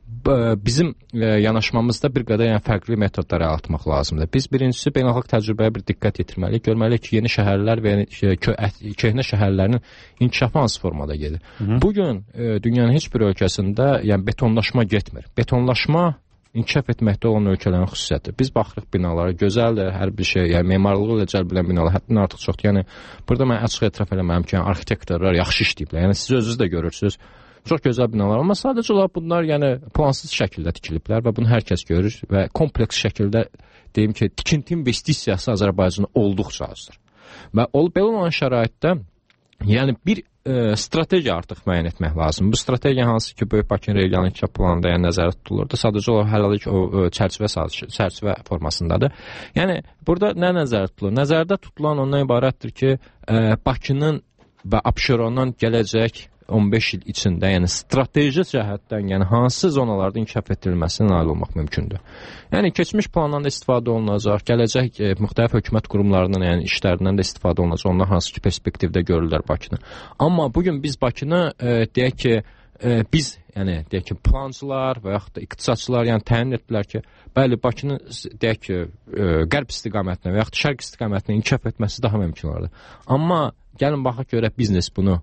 [SPEAKER 11] bizim e, yanaşmamızda bir qədər yəni, fərqli metodlara atmaq lazımdır. Biz birincisi beynəlxalq təcrübəyə bir diqqət yetirməliyik. Görməliyik ki, yeni şəhərlər və yəni, köhnə şəhərlərin inkişafı hansı formada gedir. Hı -hı. Bugün e, dünyanın heç bir ölkəsində yəni, betonlaşma getmir. Betonlaşma inkişaf etməkdə olan ölkələrin xüsusiyyətidir. Biz baxırıq binalara, gözəldir, hər bir şey, yəni memarlığı ilə cəlb bilən binalar həddindən artıq çoxdur. Yəni burada mən açıq etiraf eləməliyəm ki, yəni, arxitektorlar yaxşı işləyiblər. Yəni siz özünüz də görürsünüz. Çox gözəl binalar, amma sadəcə olaraq bunlar yəni plansız şəkildə tikiliblər və bunu hər kəs görür və kompleks şəkildə deyim ki, tikinti investisiyası Azərbaycanda olduqca azdır. Və ol, belə olan şəraitdə yəni bir e, strategiya artıq müəyyən etmək lazım. Bu strategiya hansı ki, Böyük Bakı regional inkişaf planında yəni nəzərdə tutulurdu. Sadəcə olaraq hələlik o, o çərçivə çərçivə formasındadır. Yəni burada nə nəzərdə tutulur? Nəzərdə tutulan ondan ibarətdir ki, e, Bakının və Abşerondan gələcək on beş il içində, yəni strateji cəhətdən, yəni hansı zonalarda inkişaf etdirilməsinə nail olmaq mümkündür. Yəni keçmiş plandan da istifadə olunacaq, gələcək e, müxtəlif hökumət qurumlarından, yəni işlərindən də istifadə olunacaq. Onlar hansı ki perspektivdə görürlər Bakını. Amma bugün biz Bakını e, deyək ki, e, biz yəni deyək ki plancılar və yaxud da iqtisadçılar yəni təyin etdilər ki, bəli Bakının deyək ki e, qərb istiqamətinə və yaxud da şərq istiqamətinə inkişaf etməsi daha mümkün olardı. Amma gəlin baxaq görək biznes bunu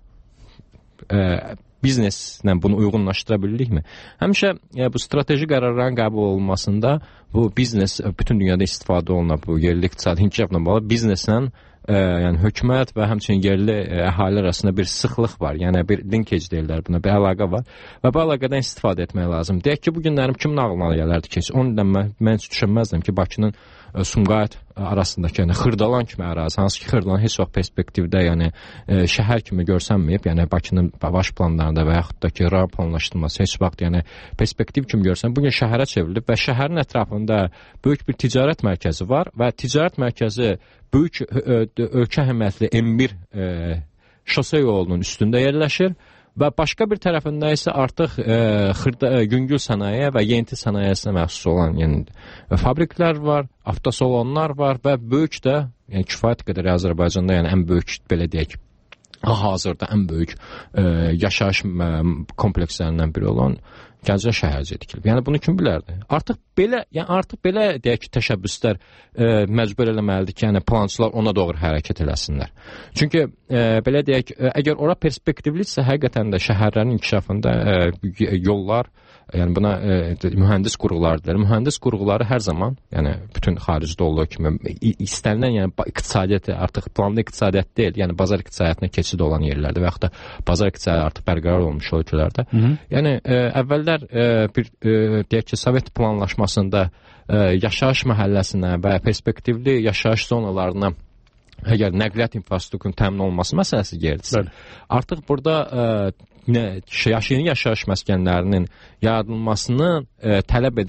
[SPEAKER 11] E, bizneslə bunu uyğunlaşdıra bilirikmi? Həmişə e, bu strateji qərarların qəbul olunmasında bu biznes bütün dünyada istifadə olunan bu yerli iqtisadi inkişafla bağlı bizneslə e, yəni hökumət və həmçinin yerli e, əhali arasında bir sıxlıq var. Yəni bir linkage deyirlər buna, bir əlaqə var və bu əlaqədən istifadə etmək lazım. Deyək ki, bu günlərim kimin ağlına gələrdi ki, onun da mən, mən heç düşünməzdim ki, Bakının e, Sumqayıt arasındakı yəni Xırdalan kimi ərazi, hansı ki Xırdalan heç vaxt perspektivdə yəni e, şəhər kimi görsənməyib, yəni Bakının baş planlarında və yaxud da ki rayon planlaşdırılması heç vaxt yəni perspektiv kimi görsən, bugün şəhərə çevrilib və şəhərin ətrafında böyük bir ticarət mərkəzi var və ticarət mərkəzi böyük ö, ölkə əhəmiyyətli M bir e, şose yolunun üstündə yerləşir və başqa bir tərəfində isə artıq e, xırda e, yüngül sənaye və yeni sənayesinə məxsus olan yəni fabriklər var, avtosalonlar var və böyük də yəni kifayət qədər Azərbaycanda yəni ən böyük belə deyək hazırda ən böyük e, yaşayış komplekslərindən biri olan Gəncə şəhərcə tikilib. Yəni bunu kim bilərdi? Artıq belə, yəni artıq belə deyək ki, təşəbbüslər e, məcbur eləməlidir ki, yəni plançılar ona doğru hərəkət eləsinlər. Çünki e, belə deyək, e, əgər ora perspektivlidirsə, həqiqətən də şəhərlərin inkişafında e, yollar, yəni buna e, mühəndis qurğuları deyirlər. Mühəndis qurğuları hər zaman, yəni bütün xaricdə olduğu kimi istənilən yəni iqtisadiyyat artıq planlı iqtisadiyyat deyil, yəni bazar iqtisadiyyatına keçid olan yerlərdə və yaxud da bazar iqtisadiyyatı artıq bərqərar olmuş ölkələrdə. Hı -hı. Yəni e, əvvəllər e, bir e, deyək ki, Sovet planlaşmasında e, yaşayış məhəlləsinə və perspektivli yaşayış zonalarına əgər nəqliyyat infrastrukturunun təmin olunması məsələsi gəlirsə, artıq burada e, nə, yaşayan yaşayış məskənlərinin yaradılmasını e, tələb edən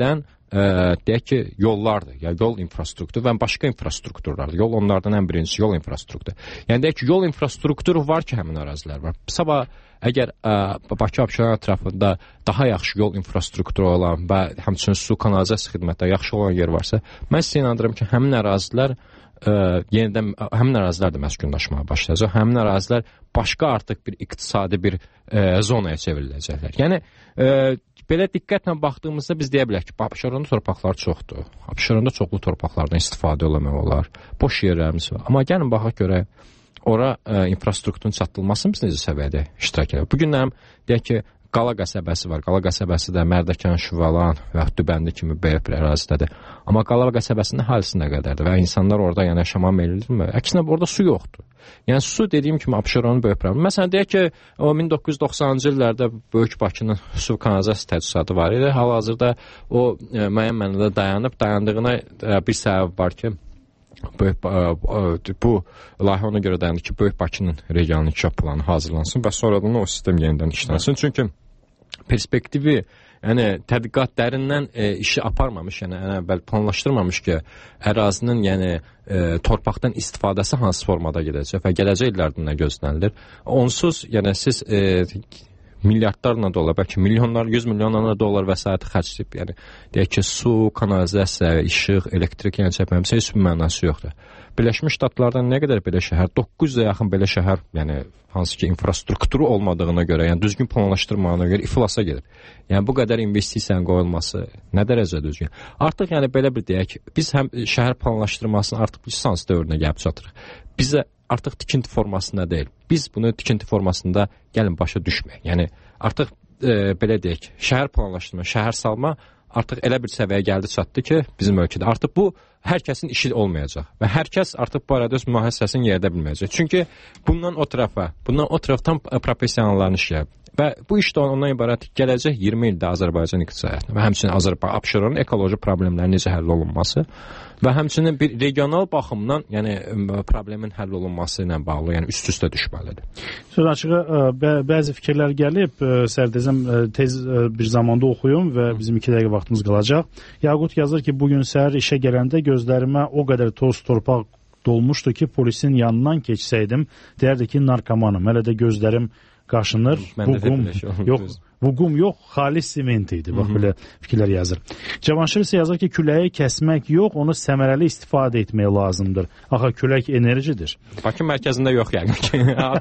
[SPEAKER 11] ə, deyək ki, yollardır, ya yol infrastrukturu və başqa infrastrukturlardır. Yol onlardan ən birincisi yol infrastrukturu. Yəni deyək ki, yol infrastrukturu var ki, həmin ərazilər var. Sabah əgər ə, Bakı Abşeron ətrafında daha yaxşı yol infrastrukturu olan və həmçinin su kanalizasiya xidmətləri yaxşı olan yer varsa, mən sizə inandırım ki, həmin ərazilər ə, yenidən həmin ərazilər də məskunlaşmağa başlayacaq. Həmin ərazilər başqa artıq bir iqtisadi bir ə, zonaya çevriləcəklər. Yəni ə, belə diqqətlə baxdığımızda biz deyə bilərik ki, Abşeronda torpaqlar çoxdur. Abşeronda çoxlu torpaqlardan istifadə eləmək olar. Boş yerlərimiz var. Amma gəlin baxaq görək, ora ə, infrastrukturun çatdırılmasını biz necə səviyyədə iştirak edirik. Bu günlər deyək ki, Qala qəsəbəsi var. Qala qəsəbəsi də Mərdəkan, Şüvalan və Dübəndi kimi böyük bir ərazidədir. Amma Qala qəsəbəsinin əhalisi nə qədərdir və insanlar orada yəni yaşamağa meyllidirmi? Əksinə orada su yoxdur. Yəni su dediyim kimi Abşeronun böyük problemi. Məsələn deyək ki, o min doqquz yüz doxsanıncı illərdə Böyük Bakının su kanalizasiya təsisatı var idi. Hal-hazırda o e, müəyyən mənada dayanıb, dayandığına e, bir səbəb var ki, Böyük, bu layihə ona görə dayanır ki, Böyük Bakının regional inkişaf planı hazırlansın və sonradan o sistem yenidən işlənsin. Çünki perspektivi, yəni tədqiqat dərindən e, işi aparmamış, yəni ən əvvəl planlaşdırmamış ki, ərazinin yəni e, torpaqdan istifadəsi hansı formada gedəcək və gələcək illərdə nə gözlənilir. Onsuz, yəni siz e, milyardlarla dollar, bəlkə milyonlar, yüz milyonlarla dollar vəsaiti xərcləyib, yəni deyək ki, su, kanalizasiya, işıq, elektrik yəni çəkməmsə heç bir mənası yoxdur. Birləşmiş Ştatlardan nə qədər belə şəhər, doqquz yüzə yaxın belə şəhər, yəni hansı ki infrastrukturu olmadığına görə, yəni düzgün planlaşdırmağına görə iflasa gedib. Yəni bu qədər investisiyanın qoyulması nə dərəcədə düzgün? Artıq yəni belə bir deyək ki, biz həm şəhər planlaşdırmasını artıq lisans dövrünə gəlib çatırıq. Bizə artıq tikinti formasında deyil. Biz bunu tikinti formasında gəlin başa düşməyək. Yəni artıq e, belə deyək, şəhər planlaşdırma, şəhər salma artıq elə bir səviyyəyə gəldi çatdı ki, bizim ölkədə artıq bu hər kəsin işi olmayacaq və hər kəs artıq bu arada öz mühəssəsini yeridə bilməyəcək. Çünki bundan o tərəfə, bundan o tərəfdən professionalların işləyib. Və bu iş də ondan ibarət gələcək iyirmi ildə Azərbaycan iqtisadiyyatına və həmçinin Azərbaycan Abşeronun ekoloji problemlərinin necə həll olunması və həmçinin bir regional baxımdan, yəni problemin həll olunması ilə bağlı, yəni üst-üstə düşməlidir.
[SPEAKER 9] Söz açığı bə bəzi fikirlər gəlib, sərdəzəm tez bir zamanda oxuyum və bizim iki dəqiqə vaxtımız qalacaq. Yaqut yazır ki, bugün səhər işə gələndə gözlərimə o qədər toz torpaq dolmuşdu ki, polisin yanından keçsəydim, deyərdi ki, narkomanım. Hələ də gözlərim qaşınır. Bu qum yox, bu qum yox, xalis sement idi. Bax belə fikirlər yazır. Cavanşir isə yazır ki, küləyi kəsmək yox, onu səmərəli istifadə etmək lazımdır. Axı külək enerjidir.
[SPEAKER 11] Bakı mərkəzində yox yəni ki.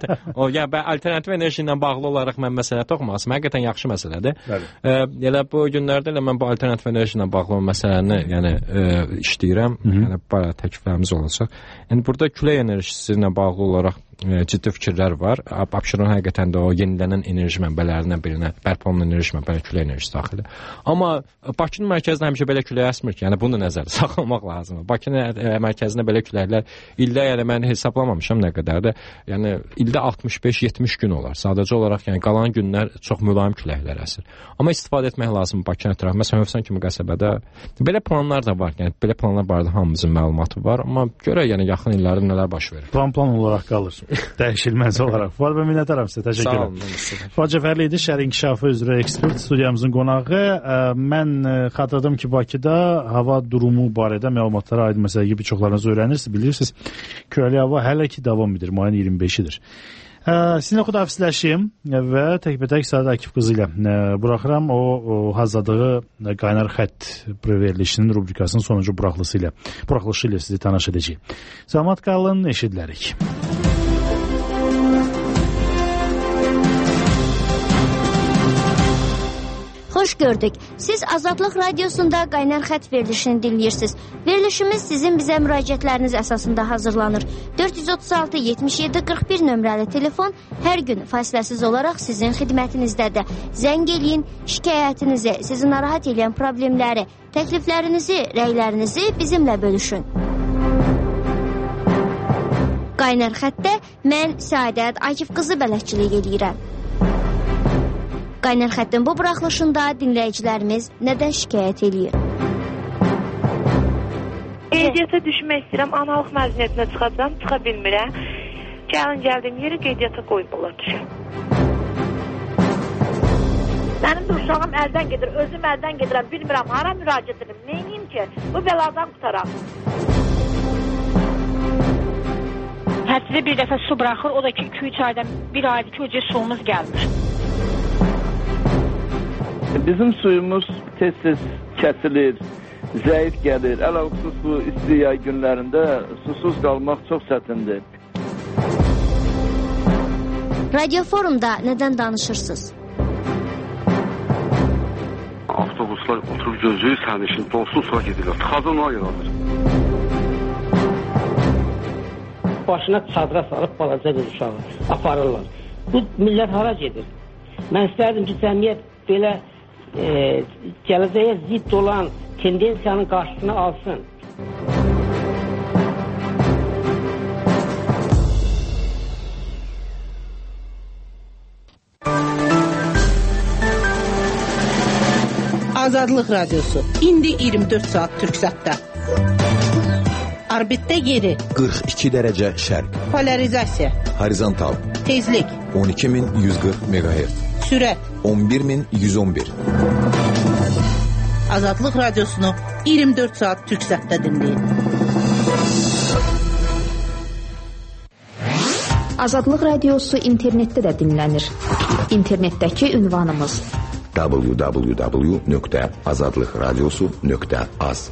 [SPEAKER 11] O yəni alternativ enerji ilə bağlı olaraq mən məsələ toxunmasam, həqiqətən yaxşı məsələdir. E, elə bu günlərdə elə mən bu alternativ enerji ilə bağlı məsələni yəni e, işləyirəm. Hı -hı. Yəni bayağı təkliflərimiz olacaq. Yəni burada külək enerjisi ilə bağlı olaraq e, ciddi fikirlər var. Abşeron həqiqətən də o yenilənən enerji mənbələrindən birinə bərpa olunan enerji mənbələri külək enerjisi daxildir. Amma Bakının mərkəzində həmişə belə külək əsmir ki, yəni bunu nəzərdə saxlamaq lazımdır. Bakının e, mərkəzində belə küləklər ildə yəni mən hesablamamışam nə qədərdir. Yəni ildə altmış beş yetmiş gün olar. Sadəcə olaraq yəni qalan günlər çox mülayim küləklər əsir. Amma istifadə etmək lazımdır Bakı ətrafında. Məsələn, Hövsan kimi qəsəbədə belə planlar da var. Yəni belə planlar barədə hamımızın məlumatı var. Amma görə yəni yaxın illərdə nələr baş verir.
[SPEAKER 9] Plan plan olaraq qalır. Dəyişilməz olaraq. Var və minnətdaram sizə. Təşəkkürlər. Fuad Cəfərli idi, şəhər inkişafı üzrə ekspert, studiyamızın qonağı. Mən xatırladım ki, Bakıda hava durumu barədə məlumatlara aid məsələ gibi çoxlarınız öyrənirsiniz, bilirsiniz. Küləli hava hələ ki davam edir, mayın iyirmi beşidir. Sizinlə xudafizləşim və təkbətək Saad Akif qızı ilə buraxıram. O, o hazırladığı qaynar xətt verilişinin rubrikasının sonuncu buraxılışı ilə, buraxılışı ilə sizi tanış edəcəyik. Salamat qalın, eşidilərik.
[SPEAKER 4] Xoş gördük. Siz Azadlıq Radiosunda Qaynar Xətt verilişini dinləyirsiniz. Verilişimiz sizin bizə müraciətləriniz əsasında hazırlanır. dörd yüz otuz altı yetmiş yeddi qırx bir nömrəli telefon hər gün fasiləsiz olaraq sizin xidmətinizdədir. Zəng eləyin, şikayətinizi, sizi narahat edən problemləri, təkliflərinizi, rəylərinizi bizimlə bölüşün. Qaynar Xəttdə mən Səadət Akif qızı bələdçilik edirəm. Qaynar Xəttin bu buraxılışında dinləyicilərimiz nədən şikayət edir?
[SPEAKER 12] Qeydiyyata düşmək istəyirəm, analıq məzuniyyətinə çıxacam, çıxa bilmirəm. Gəlin gəldiyim yeri qeydiyyata qoymurlar düşəm. Mənim də uşağım əldən gedir, özüm əldən gedirəm, bilmirəm, hara müraciət edim, neyniyim ki, bu bəladan qutaram.
[SPEAKER 13] Həftədə bir dəfə su bıraxır, o da ki iki üç aydan bir aydır ki, o suyumuz gəlmir.
[SPEAKER 14] Bizim suyumuz tez-tez kəsilir, zəif gəlir. Ələlxüsus bu isti yay günlərində susuz qalmaq çox çətindir.
[SPEAKER 4] Radio Forumda nədən danışırsınız?
[SPEAKER 15] Avtobuslar oturub gözləyir sənin için, dolsun sonra gedirlər. Tıxacan ona yaradır.
[SPEAKER 16] Başına çadıra salıb balaca bir uşağı aparırlar. Bu millət hara gedir? Mən istərdim ki, cəmiyyət belə e, gələcəyə zidd olan tendensiyanın qarşısını alsın.
[SPEAKER 5] Azadlıq Radiosu. İndi iyirmi dörd saat Türksatda. Orbitdə yeri.
[SPEAKER 6] qırx iki dərəcə şərq.
[SPEAKER 5] Polarizasiya.
[SPEAKER 6] Horizontal.
[SPEAKER 5] Tezlik.
[SPEAKER 6] on iki min yüz qırx megahertz.
[SPEAKER 5] Sürət.
[SPEAKER 6] on bir min yüz on bir.
[SPEAKER 5] Azadlıq Radiosunu iyirmi dörd saat Türksatda dinləyin.
[SPEAKER 2] Azadlıq Radiosu internetdə də dinlənir. İnternetdəki ünvanımız
[SPEAKER 6] w w w nöqtə azadlıqradiosu nöqtə az.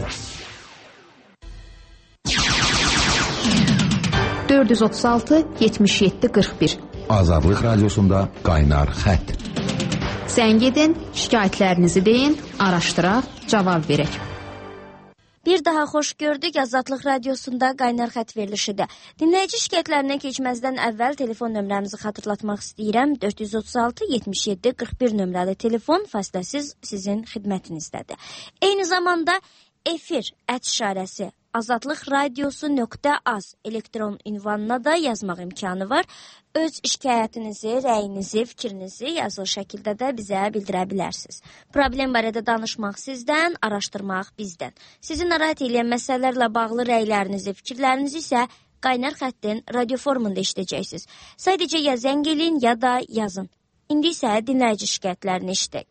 [SPEAKER 2] dörd yüz otuz altı yetmiş yeddi qırx bir.
[SPEAKER 6] Azadlıq Radiosunda qaynar xətt.
[SPEAKER 2] Zəng edin, şikayətlərinizi deyin, araşdıraq, cavab verək.
[SPEAKER 4] Bir daha xoş gördük Azadlıq Radiosunda qaynar xətt verilişidir. Dinləyici şikayətlərinə keçməzdən əvvəl telefon nömrəmizi xatırlatmaq istəyirəm. dörd yüz otuz altı yetmiş yeddi qırx bir nömrəli telefon fasiləsiz sizin xidmətinizdədir. Eyni zamanda efir ət işarəsi azadlıq radiosu nöqtə az elektron ünvanına da yazmaq imkanı var. Öz şikayətinizi, rəyinizi, fikrinizi yazılı şəkildə də bizə bildirə bilərsiniz. Problem barədə danışmaq sizdən, araşdırmaq bizdən. Sizi narahat edən məsələlərlə bağlı rəylərinizi, fikirlərinizi isə qaynar xəttin radio formunda işləyəcəksiniz. Sadəcə ya zəng edin, ya da yazın. İndi isə dinləyici şikayətlərini eşidək.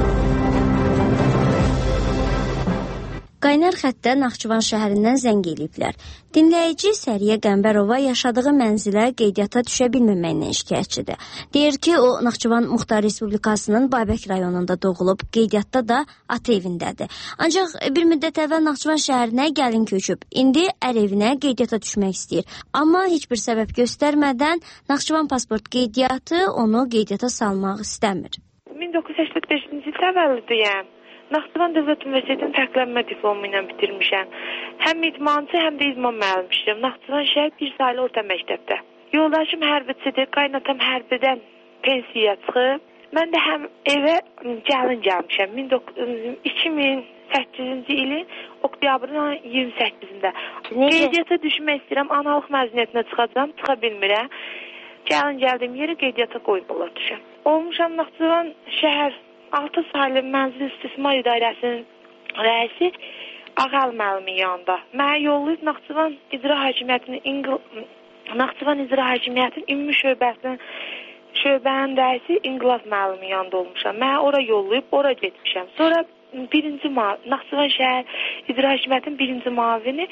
[SPEAKER 4] Qaynar xəttə Naxçıvan şəhərindən zəng eləyiblər. Dinləyici Səriyə Qəmbərova yaşadığı mənzilə qeydiyyata düşə bilməməyindən şikayətçidir. Deyir ki, o Naxçıvan Muxtar Respublikasının Babək rayonunda doğulub, qeydiyyatda da ata evindədir. Ancaq bir müddət əvvəl Naxçıvan şəhərinə gəlin köçüb. İndi ər evinə qeydiyyata düşmək istəyir. Amma heç bir səbəb göstərmədən Naxçıvan pasport qeydiyyatı onu qeydiyyata salmaq istəmir.
[SPEAKER 12] min doqquz yüz səksən beşinci il təvəllüdüyəm. Naxçıvan Dövlət Universitetinin fərqlənmə diplomu ilə bitirmişəm. Həm idmançı, həm də idman müəllimiyəm. Naxçıvan şəhər bir saylı orta məktəbdə. Yoldaşım hərbiçidir, qaynatam hərbidən pensiya çıxıb. Mən də həm evə gəlin gəlmişəm. iki min səkkizinci ilin oktyabrın iyirmi səkkizində. Qeydiyyata düşmək istəyirəm, analıq məzuniyyətinə çıxacağam, çıxa bilmirəm. Gəlin gəldiyim yeri qeydiyyata qoyublar düşəm. Olmuşam Naxçıvan şəhər altı saylı mənzil istismar idarəsinin rəisi Ağal müəllimin yanında. Mənə yollayıb Naxçıvan İcra Hakimiyyətinin İngl... Naxçıvan İcra Hakimiyyətinin ümumi şöbəsinin şöbənin rəisi İnqilaz müəllimin yanında olmuşam. Mənə ora yollayıb, ora getmişəm. Sonra birinci Naxçıvan şəhər İcra Hakimiyyətinin birinci mavini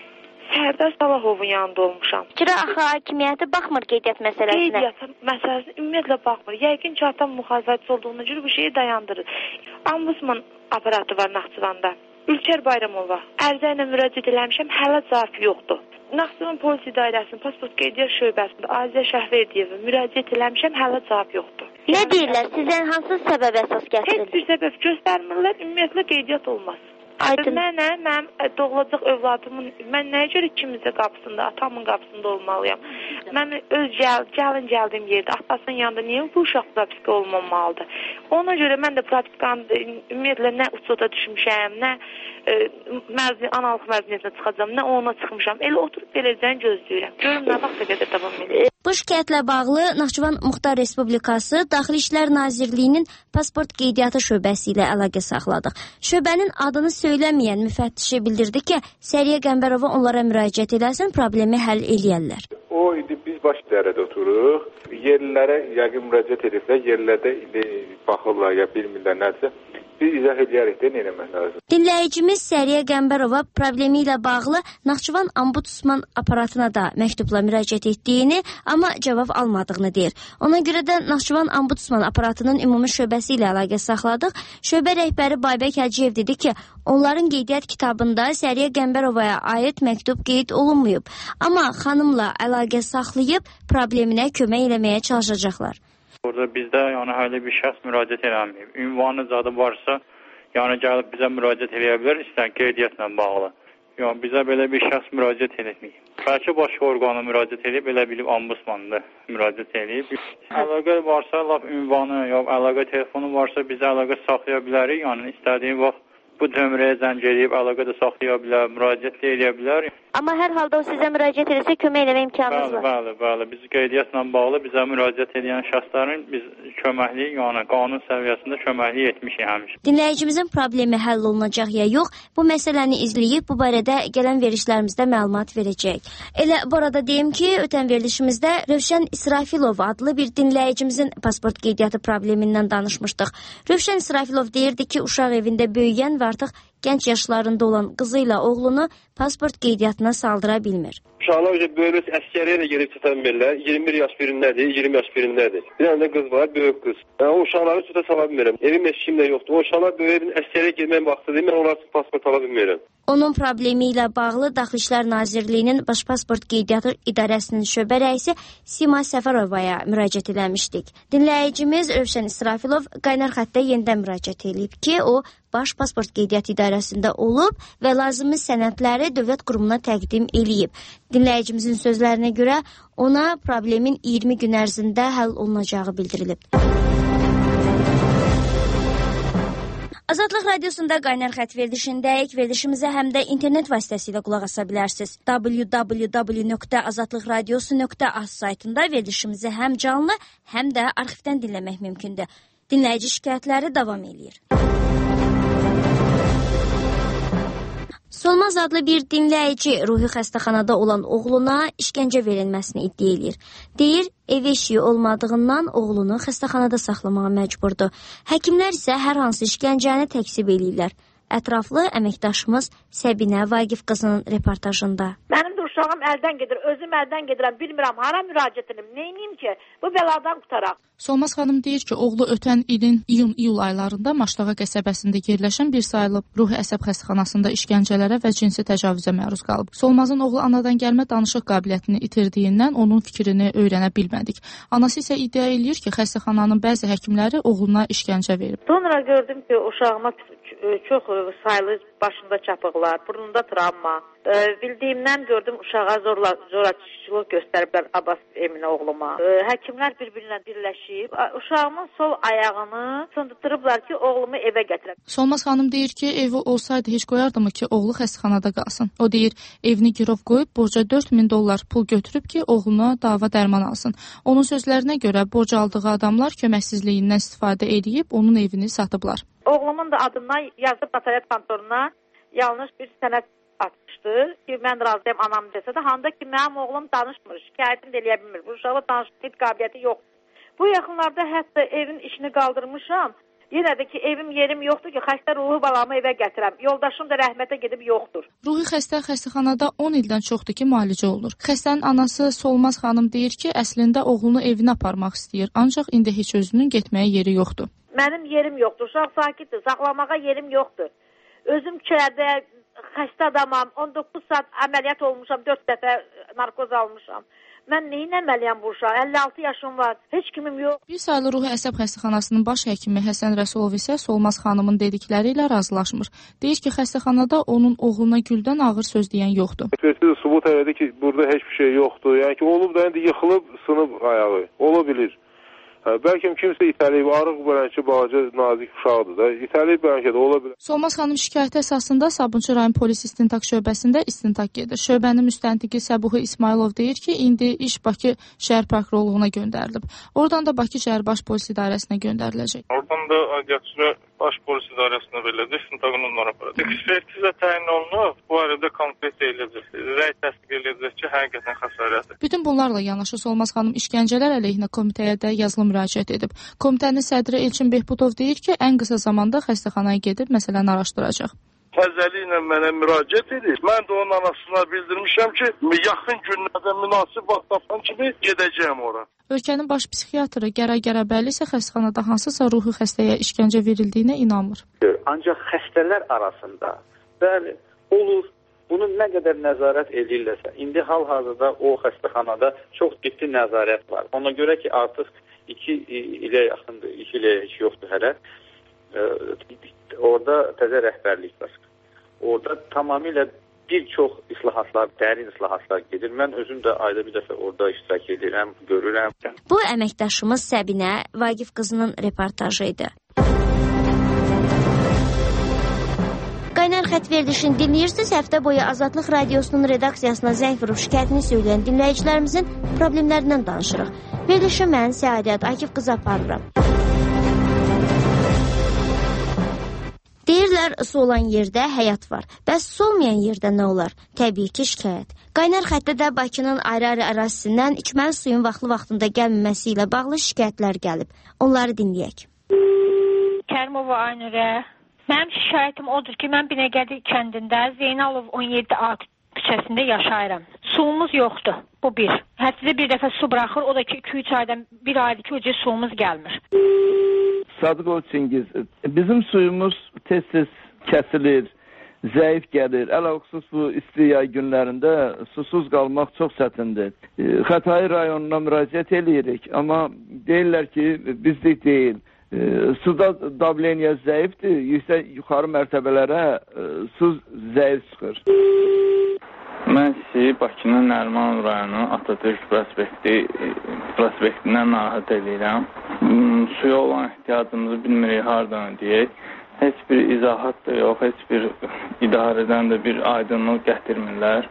[SPEAKER 12] Sərdar Salahovun yanında olmuşam.
[SPEAKER 4] İcra Hakimiyyəti baxmır qeydiyyat məsələsinə.
[SPEAKER 12] Qeydiyyat məsələsinə ümumiyyətlə baxmır. Yəqin ki, atam müxalifətçi olduğuna görə bu şeyi dayandırır. Ombudsman aparatı var Naxçıvanda. Ülker Bayramova. Ərizə ilə müraciət eləmişəm, hələ cavab yoxdur. Naxçıvan Polis İdarəsinin pasport qeydiyyat şöbəsində Aziyə Şəhverdiyeva müraciət eləmişəm, hələ cavab yoxdur.
[SPEAKER 4] Nə deyirlər? Sizdən hansı səbəb əsas gətirir?
[SPEAKER 12] Heç bir səbəb göstərmirlər, ümumiyyətlə qeydiyyat olmaz.
[SPEAKER 4] Aydın.
[SPEAKER 12] Mənə, mənim doğulacaq övladımın, mən nəyə görə ikimizə qapısında, atamın qapısında olmalıyam? Mən öz gəl, gəlin gəldiyim yerdə, atasının yanında niyə bu uşaq pratika olmamalıdır? Ona görə mən də pratikanı, ümumiyyətlə nə uçoda düşmüşəm, nə e, məzun, analıq məzuniyyətinə çıxacam, nə ona çıxmışam. Elə oturub beləcəni gözləyirəm. Görüm nə vaxta qədər davam edir.
[SPEAKER 4] Bu şikayətlə bağlı Naxçıvan Muxtar Respublikası Daxili İşlər Nazirliyinin pasport qeydiyyatı şöbəsi ilə əlaqə saxladıq. Şöbənin adını söyləməyən müfəttişi bildirdi ki, Səriyə Qəmbərova onlara müraciət edəsin, problemi həll eləyərlər.
[SPEAKER 17] O idi, biz baş idarədə oturuq. Yerlilərə yəqin müraciət ediblər, yerlərdə baxırlar, ya bilmirlər nədirsə. Biz izah edərik də, nə eləmək lazım.
[SPEAKER 4] Dinləyicimiz Səriyə Qəmbərova problemi ilə bağlı Naxçıvan Ombudsman aparatına da məktubla müraciət etdiyini, amma cavab almadığını deyir. Ona görə də Naxçıvan Ombudsman aparatının ümumi şöbəsi ilə əlaqə saxladıq. Şöbə rəhbəri Baybək Hacıyev dedi ki, onların qeydiyyat kitabında Səriyə Qəmbərovaya aid məktub qeyd olunmayıb. Amma xanımla əlaqə saxlayıb probleminə kömək eləməyə çalışacaqlar.
[SPEAKER 18] Orada bizdə yəni hələ bir şəxs müraciət eləməyib. Ünvanı zadı varsa, yəni gəlib bizə müraciət eləyə bilər, istən qeydiyyatla bağlı. Yəni bizə belə bir şəxs müraciət etməyib. Bəlkə başqa orqana müraciət edib, elə bilib ombudsmanla müraciət edib. Əlaqə varsa, lap ünvanı, ya əlaqə telefonu varsa bizə əlaqə saxlaya bilərik. Yəni istədiyin vaxt bu nömrəyə zəng edib əlaqə də saxlaya bilər, müraciət də edə bilər.
[SPEAKER 4] Amma hər halda o sizə müraciət edirsə kömək eləmə imkanınız var.
[SPEAKER 18] Bəli, bəli. Biz qeydiyyatla bağlı bizə müraciət edən şəxslərin biz köməkliyi, yəni qanun səviyyəsində köməkliyi etmişik həmişə.
[SPEAKER 4] Dinləyicimizin problemi həll olunacaq ya yox, bu məsələni izləyib bu barədə gələn verilişlərimizdə məlumat verəcək. Elə burada deyim ki, ötən verilişimizdə Rövşən İsrafilov adlı bir dinləyicimizin pasport qeydiyyatı problemindən danışmışdıq. Rövşən İsrafilov deyirdi ki, uşaq evində böyüyən və artıq gənc yaşlarında olan qızı ilə oğlunu pasport qeydiyyatına saldıra bilmir.
[SPEAKER 19] Uşaqlar öyle böyümesi əskəriyə də gelip tutan bilirlər. iyirmi bir yaş birindədir, iyirmi yaş birindədir. Bir tane kız var, böyük kız. Ben o uşaqları tuta sala bilmirəm. Evim eşkim də yoxdur. O uşaqlar böyük evin əskəriyə girmək vaxtıdır. Ben onlar üçün pasport ala bilmirəm.
[SPEAKER 4] Onun problemi ilə bağlı Daxili İşlər Nazirliyinin Baş Pasport Qeydiyyatı İdarəsinin şöbə rəisi Sima Səfərovaya müraciət eləmişdik. Dinləyicimiz Rövşən İsrafilov qaynar xəttə yenidən müraciət edib ki, o Baş Pasport Qeydiyyatı İdarəsində olub və lazımi sənədləri dövlət qurumuna təqdim eləyib. Dinləyicimizin sözlərinə görə ona problemin iyirmi gün ərzində həll olunacağı bildirilib. Azadlıq Radiosunda qaynar xətt verilişindəyik. Verilişimizə həm də internet vasitəsilə qulaq asa bilərsiniz. w w w nöqtə azadlıq radiosu nöqtə az saytında verilişimizi həm canlı, həm də arxivdən dinləmək mümkündür. Dinləyici şikayətləri davam edir. Solmaz adlı bir dinləyici ruhi xəstəxanada olan oğluna işgəncə verilməsini iddia edir. Deyir, ev eşiyi olmadığından oğlunu xəstəxanada saxlamağa məcburdur. Həkimlər isə hər hansı işgəncəni təksib eləyirlər. Ətraflı əməkdaşımız Səbinə Vaqif qızının reportajında.
[SPEAKER 20] Mənim də uşağım əldən gedir, özüm əldən gedirəm, bilmirəm hara müraciət edim, neyniyim ki, bu bəladan qutaraq.
[SPEAKER 21] Solmaz xanım deyir ki, oğlu ötən ilin iyun-iyul aylarında Maşdağa qəsəbəsində yerləşən bir sayılıb ruhi əsəb xəstəxanasında işgəncələrə və cinsi təcavüzə məruz qalıb. Solmazın oğlu anadan gəlmə danışıq qabiliyyətini itirdiyindən onun fikrini öyrənə bilmədik. Anası isə iddia eləyir ki, xəstəxananın bəzi həkimləri oğluna işgəncə verib.
[SPEAKER 20] Sonra gördüm ki, uşağıma çox sayılı başında çapıqlar, burnunda travma. E, bildiyimdən gördüm uşağa zorla zorakılıq göstəriblər Abbas Eminə oğluma. E, həkimlər bir-birinə birləşib uşağımın sol ayağını sındırtırıblar ki, oğlumu evə gətirəm.
[SPEAKER 21] Solmaz xanım deyir ki, evi olsaydı heç qoyardımı ki, oğlu xəstəxanada qalsın. O deyir, evini girov qoyub borca dörd min dollar pul götürüb ki, oğluna dava dərman alsın. Onun sözlərinə görə borc aldığı adamlar köməksizliyindən istifadə edib onun evini satıblar.
[SPEAKER 20] Oğlumun da adından yazıb notariat kontoruna yanlış bir sənəd atmışdı ki, mən razıyam anam desə də, handa ki, mənim oğlum danışmır, şikayətini də eləyə bilmir. Bu uşağı danışıq qabiliyyəti yox. Bu yaxınlarda hətta evin işini qaldırmışam. Yenə də ki, evim yerim yoxdur ki, xəstə ruhi balamı evə gətirəm. Yoldaşım da rəhmətə gedib yoxdur.
[SPEAKER 21] Ruhi xəstə xəstəxanada on ildən çoxdur ki, müalicə olunur. Xəstənin anası Solmaz xanım deyir ki, əslində oğlunu evinə aparmaq istəyir, ancaq indi heç özünün getməyə yeri yoxdur.
[SPEAKER 20] Mənim yerim yoxdur, uşaq sakitdir, saxlamağa yerim yoxdur. Özüm kərədə xəstə adamam, on doqquz saat əməliyyat olmuşam, dörd dəfə narkoz almışam. Mən neyin əməliyəm bu uşaq? əlli altı yaşım var, heç kimim yox.
[SPEAKER 21] Bir sayılı ruhi əsəb xəstəxanasının baş həkimi Həsən Rəsulov isə Solmaz xanımın dedikləri ilə razılaşmır. Deyir ki, xəstəxanada onun oğluna güldən ağır söz deyən yoxdur.
[SPEAKER 17] Ekspertiz sübut elədi ki, burada heç bir şey yoxdur. Yəni ki, olub da indi yıxılıb, sınıb ayağı. Ola bilir. Bəlkə kimsə itəliyib, arıq bəlkə balaca nazik uşaqdır da. İtəliyib bəlkə də ola bilər.
[SPEAKER 21] Solmaz xanım şikayəti əsasında Sabunçu rayon polis istintaq şöbəsində istintaq gedir. Şöbənin müstəntiqi Səbuhi İsmailov deyir ki, indi iş Bakı şəhər prokurorluğuna göndərilib. Oradan da Bakı şəhər baş polis idarəsinə göndəriləcək.
[SPEAKER 18] Oradan da Agəçrə baş polis idarəsinə veriləcək, istintaqın onlara aparacaq. Ekspertiza təyin olunub, bu arada konkret ediləcək. Rəy təsdiq ediləcək ki, həqiqətən xəsarətdir.
[SPEAKER 21] Bütün bunlarla yanaşı Solmaz xanım işgəncələr əleyhinə komitəyə də yazılı müraciət edib. Komitənin sədri Elçin Behbudov deyir ki, ən qısa zamanda xəstəxanaya gedib məsələni araşdıracaq.
[SPEAKER 3] Təzəli ilə mənə müraciət edir. Mən də onun anasına bildirmişəm ki, yaxın günlərdə münasib vaxt tapan kimi gedəcəyəm ora.
[SPEAKER 21] Ölkənin baş psixiatrı Gəray Gərəbəyli isə xəstəxanada hansısa ruhi xəstəyə işgəncə verildiyinə inanmır.
[SPEAKER 22] Ancaq xəstələr arasında bəli, olur. Bunu nə qədər nəzarət edirlərsə, indi hal-hazırda o xəstəxanada çox ciddi nəzarət var. Ona görə ki, artıq iki ilə yaxındır, iki ilə heç yoxdur hələ. Orada təzə rəhbərlik var. Orada tamamilə bir çox islahatlar, dərin islahatlar gedir. Mən özüm də ayda bir dəfə orada iştirak edirəm, görürəm.
[SPEAKER 4] Bu əməkdaşımız Səbinə Vaqif qızının reportajı idi. Qaynar xətt verilişini dinləyirsiniz. Həftə boyu Azadlıq Radiosunun redaksiyasına zəng vurub şikayətini söyləyən dinləyicilərimizin problemlərindən danışırıq. Verilişi mən Səadət Akif qızı aparıram. Deyirlər, su olan yerdə həyat var. Bəs su olmayan yerdə nə olar? Təbii ki, şikayət. Qaynar xəttdə də Bakının ayrı-ayrı ərazisindən içməli suyun vaxtlı-vaxtında gəlməməsi ilə bağlı şikayətlər gəlib. Onları dinləyək.
[SPEAKER 13] Kərimova Aynurə. Mənim şikayətim odur ki, mən Binəqədi kəndində Zeynalov on yeddi A küçəsində yaşayıram. Suyumuz yoxdur, bu bir. Həftədə bir dəfə su buraxır, o da ki, iki üç aydan bir aydır ki, o suyumuz gəlmir.
[SPEAKER 14] Sadıqov Çingiz, bizim suyumuz tez-tez kəsilir, zəif gəlir. Ələlxüsus bu isti yay günlərində susuz qalmaq çox çətindir. Xətai rayonuna müraciət edirik, amma deyirlər ki, bizlik deyil. Suda dableniya zəifdir, yüksək yuxarı mərtəbələrə su zəif çıxır.
[SPEAKER 23] Mən sizi Bakının Nərman rayonu Atatürk prospekti prospektindən narahat edirəm. Suya olan ehtiyacımızı bilmirik hardan deyək. Heç bir izahat da yox, heç bir idarədən də bir aydınlıq gətirmirlər.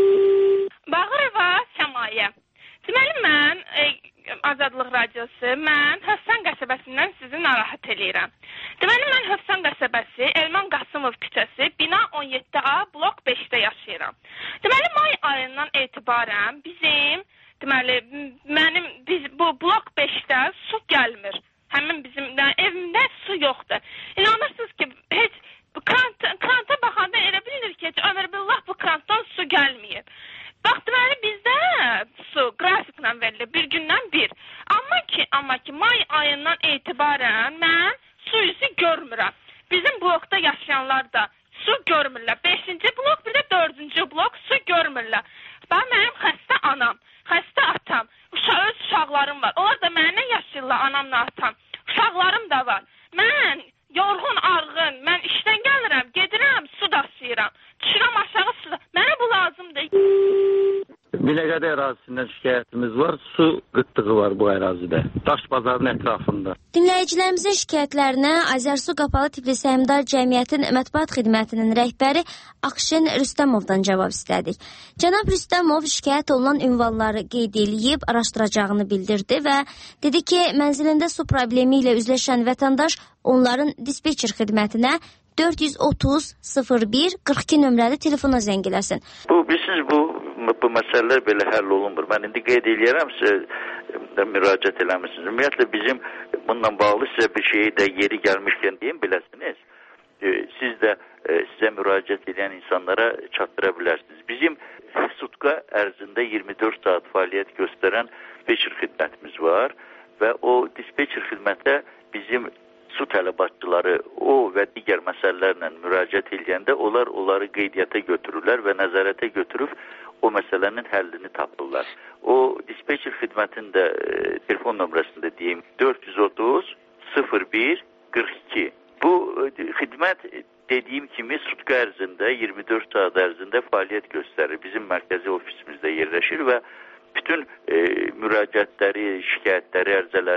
[SPEAKER 24] Bağırova Səmayə. Deməli mən e, Azadlıq Radiosu, mən Hövsan qəsəbəsindən sizi narahat edirəm. Deməli mən Hövsan qəsəbəsi, Elman Qasımov küçəsi, bina on yeddi A, blok beşdə yaşayıram. Deməli may ayından etibarən bizim, deməli mənim biz, bu blok beşdə su gəlmir. Həmin bizim evimdə su yoxdur. İnanırsınız ki, heç bu krant, kranta baxanda elə bilinir ki, ömür billah bu krantdan su gəlməyib. Bax, deməli bizdə su qrafiklə verilir, bir gündən bir. Amma ki, amma ki, may ayından etibarən mən su üzü görmürəm. Bizim blokda yaşayanlar da su görmürlər. Beşinci blok, bir də dördüncü blok su görmürlər. Bax, mənim xəstə anam, xəstə atam, uşaq, öz uşaqlarım var. Onlar da mənimlə yaşayırlar, anamla atam. Uşaqlarım da var. Mən yorğun, arğın, mən işdən gəlirəm, gedirəm, su daşıyıram. Düşürəm aşağı suda. Mənə bu lazımdır.
[SPEAKER 22] Binəqədi ərazisindən şikayətimiz var. Su qıtlığı var bu ərazidə. Daş bazarının ətrafında.
[SPEAKER 4] Dinləyicilərimizin şikayətlərinə Azərsu Qapalı Tiflis Səhmdar Cəmiyyətin mətbuat xidmətinin rəhbəri Akşin Rüstəmovdan cavab istədik. Cənab Rüstəmov şikayət olunan ünvanları qeyd eləyib araşdıracağını bildirdi və dedi ki, mənzilində su problemi ilə üzləşən vətəndaş onların dispetçer xidmətinə dörd yüz otuz sıfır bir qırx iki nömrəli telefona zəng eləsin.
[SPEAKER 25] Bu, bilirsiniz, bu, bu məsələlər belə həll olunmur. Mən indi qeyd eləyərəm, sizə müraciət eləmişsiniz. Ümumiyyətlə, bizim bununla bağlı sizə bir şeyi də yeri gəlmişkən deyim, biləsiniz. Siz də sizə müraciət edən insanlara çatdıra bilərsiniz. Bizim sutka ərzində iyirmi dörd saat fəaliyyət göstərən dispetçer xidmətimiz var və o dispetçer xidmətə bizim su tələbatçıları o və digər məsələlərlə müraciət edəndə onlar onları qeydiyyata götürürlər və nəzarətə götürüb o məsələnin həllini tapırlar. O dispetçer xidmətinin də e, telefon nömrəsində deyim dörd yüz otuz sıfır bir qırx iki. Bu e, xidmət dediyim kimi sutka ərzində iyirmi dörd saat ərzində fəaliyyət göstərir. Bizim mərkəzi ofisimizdə yerləşir və bütün e, müraciətləri, şikayətləri, ərzələri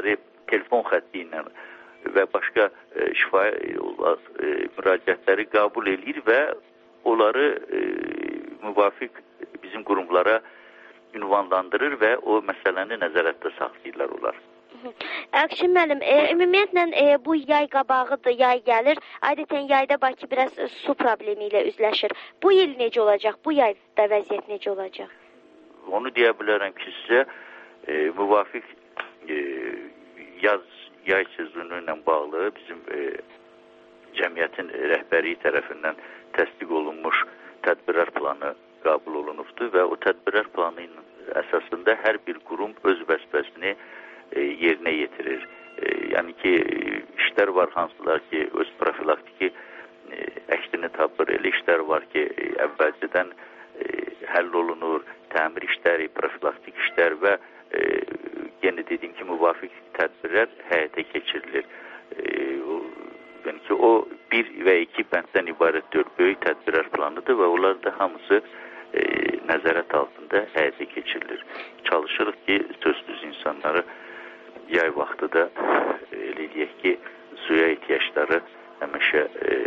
[SPEAKER 25] telefon xətti ilə və başqa e, şifahi e, müraciətləri qəbul edir və onları e, müvafiq bizim qurumlara ünvanlandırır və o məsələni nəzarətdə saxlayırlar onlar.
[SPEAKER 1] Akşin müəllim, e, ümumiyyətlə e, bu yay qabağıdır, yay gəlir. Adətən yayda Bakı biraz e, su problemi ilə üzləşir. Bu il necə olacaq? Bu yayda vəziyyət necə olacaq?
[SPEAKER 25] Onu deyə bilərəm ki, sizə e, müvafiq e, yaz, yay sezonu ilə bağlı bizim e, cəmiyyətin rəhbəri tərəfindən təsdiq olunmuş tədbirlər planı qəbul olunubdur və o tədbirlər planı əsasında hər bir qurum öz vəzifəsini e, yerinə yetirir. E, yəni ki, işlər var hansılar ki, öz profilaktiki e, əksini tapır, elə işlər var ki, e, əvvəlcədən e, həll olunur, təmir işləri, profilaktik işlər və e, yenə dediyim ki, müvafiq tədbirlər həyata keçirilir. E, o, yəni ki, o bir və iki bənddən ibarət dörd böyük tədbirlər planıdır və onlar da hamısı e, nəzarət altında həyata keçirilir. Çalışırıq ki, sözsüz insanları yay vaxtı da e, elə deyək ki, suya ehtiyacları həmişə e,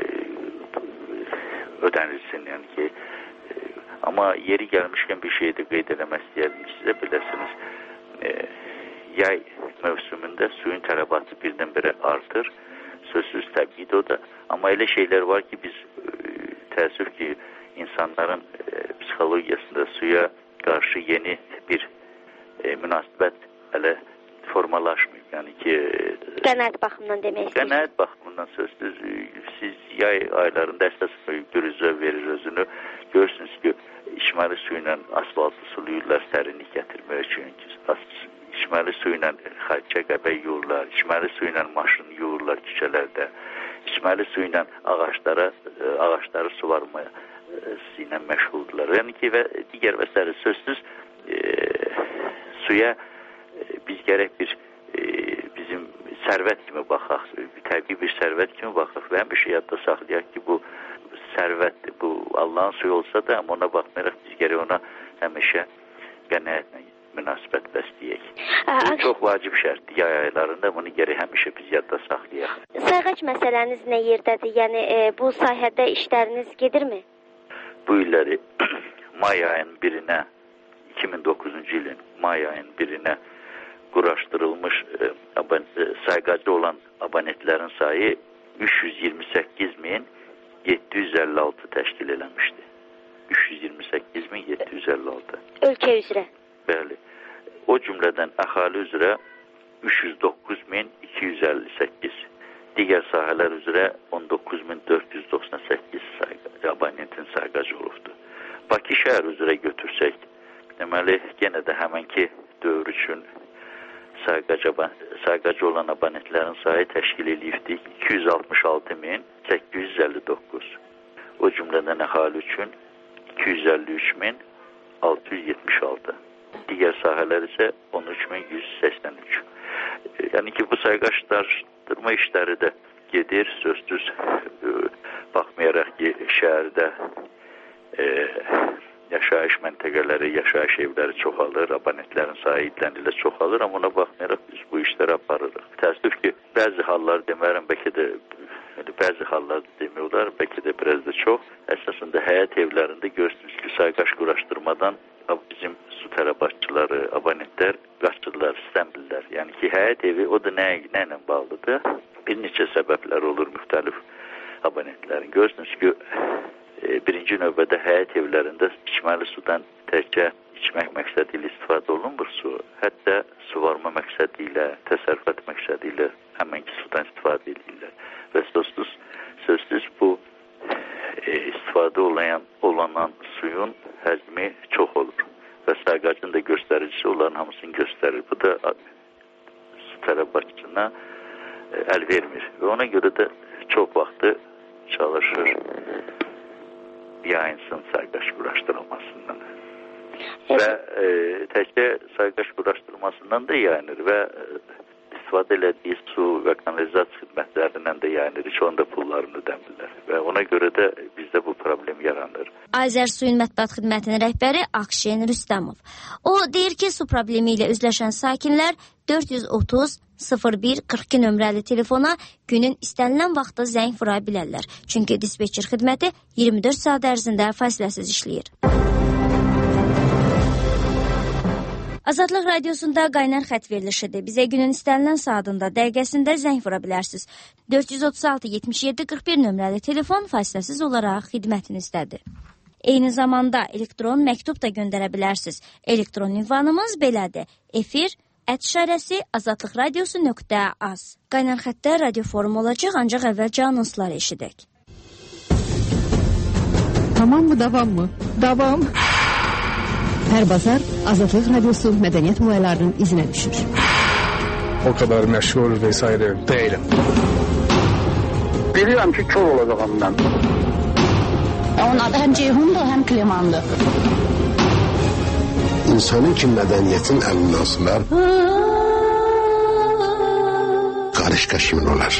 [SPEAKER 25] ödənilsin. Yəni ki, e, amma yeri gəlmişkən bir şey də qeyd eləmək istəyərdim sizə, biləsiniz, e, yay mövsümündə suyun tələbatı birdən-birə artır. Sözsüz təbii o da. Amma elə şeylər var ki, biz e, təəssüf ki, insanların e, psixologiyasında suya qarşı yeni bir e, münasibət hələ formalaşmıyor. Yəni ki,
[SPEAKER 1] qənaət baxımından demək istəyirəm.
[SPEAKER 25] Qənaət baxımından sözsüz, siz yay aylarında əsas bürüzə verir özünü. Görürsünüz ki, içməli su ilə asfaltı suluyurlar sərinlik gətirmək üçün. İçməli su ilə xalça qəbək yuyurlar, içməli su ilə maşını yuyurlar küçələrdə. İçməli su ilə ağaçlara, ağaçları suvarmaya ilə məşğuldurlar. Yəni ki, və digər məsələ sözsüz e, suya e, biz gərək bir e, bizim sərvət kimi baxaq, təbii bir sərvət kimi baxaq və həmişə yadda saxlayaq ki, bu sərvətdir, bu Allahın suyu olsa da, amma ona baxmayaraq biz gərək ona həmişə qənaətlə münasibət bəsləyək. Bu çox vacib şərtdir. Yay aylarında bunu gərək həmişə biz yadda saxlayaq.
[SPEAKER 1] Sayğac məsələniz nə yerdədir? Yəni e, bu sahədə işləriniz gedirmi?
[SPEAKER 25] Bu illəri may ayının birinə, iki min doqquzuncu ilin may ayının birinə quraşdırılmış e, sayğacı olan abonentlərin sayı üç yüz iyirmi səkkiz min yeddi yüz əlli altı təşkil eləmişdi. üç yüz iyirmi səkkiz min yeddi yüz əlli altı.
[SPEAKER 1] Ölkə üzrə.
[SPEAKER 25] Bəli. O cümlədən əhali üzrə üç yüz doqquz min iki yüz əlli səkkiz. Digər sahələr üzrə on doqquz min dörd yüz doxsan səkkiz sayğacı, abonentin sayğacı olubdur. Bakı şəhər üzrə götürsək, deməli, yenə də həmənki dövr üçün sayğacı, sayğacı olan abonentlərin sayı təşkil edibdir iki yüz altmış altı min səkkiz yüz əlli doqquz. O cümlədən əhali üçün iki yüz əlli üç min altı yüz yetmiş altı. Digər sahələr isə on üç min yüz səksən üç. Yəni ki, bu sayğaclaşdırma işləri də gedir, sözsüz baxmayaraq ki, şəhərdə e, yaşayış məntəqələri, yaşayış evləri çoxalır, abonentlərin sayı ildən ilə çoxalır, amma ona baxmayaraq biz bu işləri aparırıq. Təəssüf ki, bəzi hallar demərəm, bəlkə də yəni, bəzi hallar demək olar, bəlkə də biraz da çox. Əsasında həyət evlərində görürsünüz ki, sayğac quraşdırmadan bizim su tələbatçıları, abonentlər qaçırlar, istəmirlər. Yəni ki, həyət evi o da nə, nə ilə bağlıdır? Bir neçə səbəblər olur müxtəlif abonentlərin. Görürsünüz ki, e, birinci növbədə həyət evlərində içməli sudan təkcə içmək məqsədi ilə istifadə olunmur su. Hətta suvarma məqsədi ilə, təsərrüfat məqsədi ilə həmənki sudan istifadə edirlər. Və sözsüz, sözsüz bu e, istifadə olayan, olanan suyun həcmi çox olur və sayğacın da göstəricisi onların hamısını göstərir. Bu da su tələbatçısına e, əl vermir və ona görə də çox vaxtı çalışır yayınsın sayğac quraşdırılmasından. Və e, təkcə sayğac quraşdırılmasından da yayınır və e, istifadə elədiyi su və kanalizasiya xidmətlərindən də yayınır. Heç onda pullarını ödəmirlər və ona görə də biz bizdə bu problem yaranır.
[SPEAKER 4] Azərsuyun mətbuat xidmətinin rəhbəri Akşen Rüstəmov. O deyir ki, su problemi ilə üzləşən sakinlər dörd yüz otuz sıfır bir qırx iki nömrəli telefona günün istənilən vaxtda zəng vura bilərlər. Çünki dispetçer xidməti iyirmi dörd saat ərzində fasiləsiz işləyir. Azadlıq radiosunda qaynar xət verilişidir. Bizə günün istənilən saatında, dəqiqəsində zəng vura bilərsiniz. dörd yüz otuz altı yetmiş yeddi qırx bir nömrəli telefon fasiləsiz olaraq xidmətinizdədir. Eyni zamanda elektron məktub da göndərə bilərsiniz. Elektron ünvanımız belədir. Efir ət işarəsi azadlıq radiosu nöqtə az. Qaynar xətdə radio forum olacaq, ancaq əvvəlcə anonslar eşidək.
[SPEAKER 7] Tamam mı, davam mı? Davam. Hər bazar Azadlıq Radiosu mədəniyyət mülaylarının izinə düşür.
[SPEAKER 8] O kadar məşğul vesaire değilim.
[SPEAKER 9] Bilirəm ki, kör olacağım mən.
[SPEAKER 10] Onun adı həm Ceyhundur, həm Klimandır.
[SPEAKER 9] İnsanın ki, mədəniyyətin əlindən asılar, qarışqa kimin olar?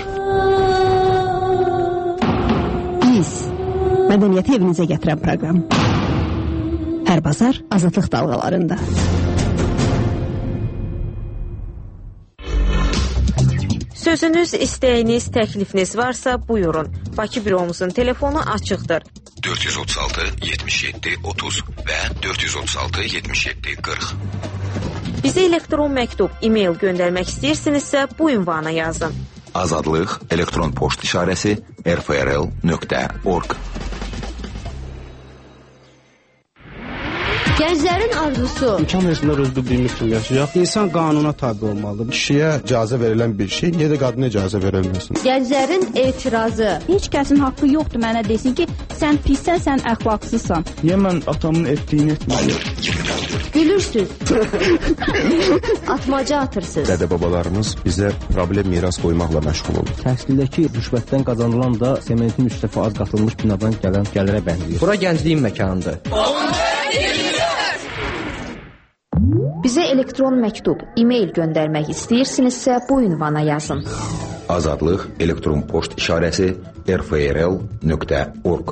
[SPEAKER 7] Biz, mədəniyyəti evinizə gətirən proqram. Hər bazar Azadlıq dalğalarında.
[SPEAKER 11] Sözünüz, istəyiniz, təklifiniz varsa buyurun. Bakı büromuzun telefonu açıqdır.
[SPEAKER 6] dörd yüz otuz altı yetmiş yeddi otuz və dörd yüz otuz altı yetmiş yeddi qırx.
[SPEAKER 11] Bizə elektron məktub, e-mail göndərmək istəyirsinizsə bu ünvana yazın.
[SPEAKER 6] Azadlıq elektron poçt işarəsi r f r l nöqtə org.
[SPEAKER 26] Gənclərin arzusu.
[SPEAKER 27] İmkan versinlər öz bildiyimiz kimi yaşayaq. İnsan qanuna tabi olmalıdır. Kişiyə icazə verilən bir şey, niyə də qadına icazə verilməsin?
[SPEAKER 26] Gənclərin etirazı.
[SPEAKER 28] Heç kəsin haqqı yoxdur mənə desin ki, sən pissən, sən əxlaqsızsan.
[SPEAKER 27] Niyə mən atamın etdiyini etməliyim?
[SPEAKER 26] Gülürsüz. Atmaca atırsınız.
[SPEAKER 27] Dədə-babalarımız bizə problem miras qoymaqla məşğul olur.
[SPEAKER 29] Təhsildəki rüşvətdən qazanılan da sementin üç dəfə az qatılmış binadan gələn gəlirə bənzəyir. Bura gəncliyin məkanıdır.
[SPEAKER 2] Bizə elektron məktub, e-mail göndərmək istəyirsinizsə bu ünvana yazın.
[SPEAKER 6] Azadlıq elektron poçt işarəsi r f r l nöqtə org.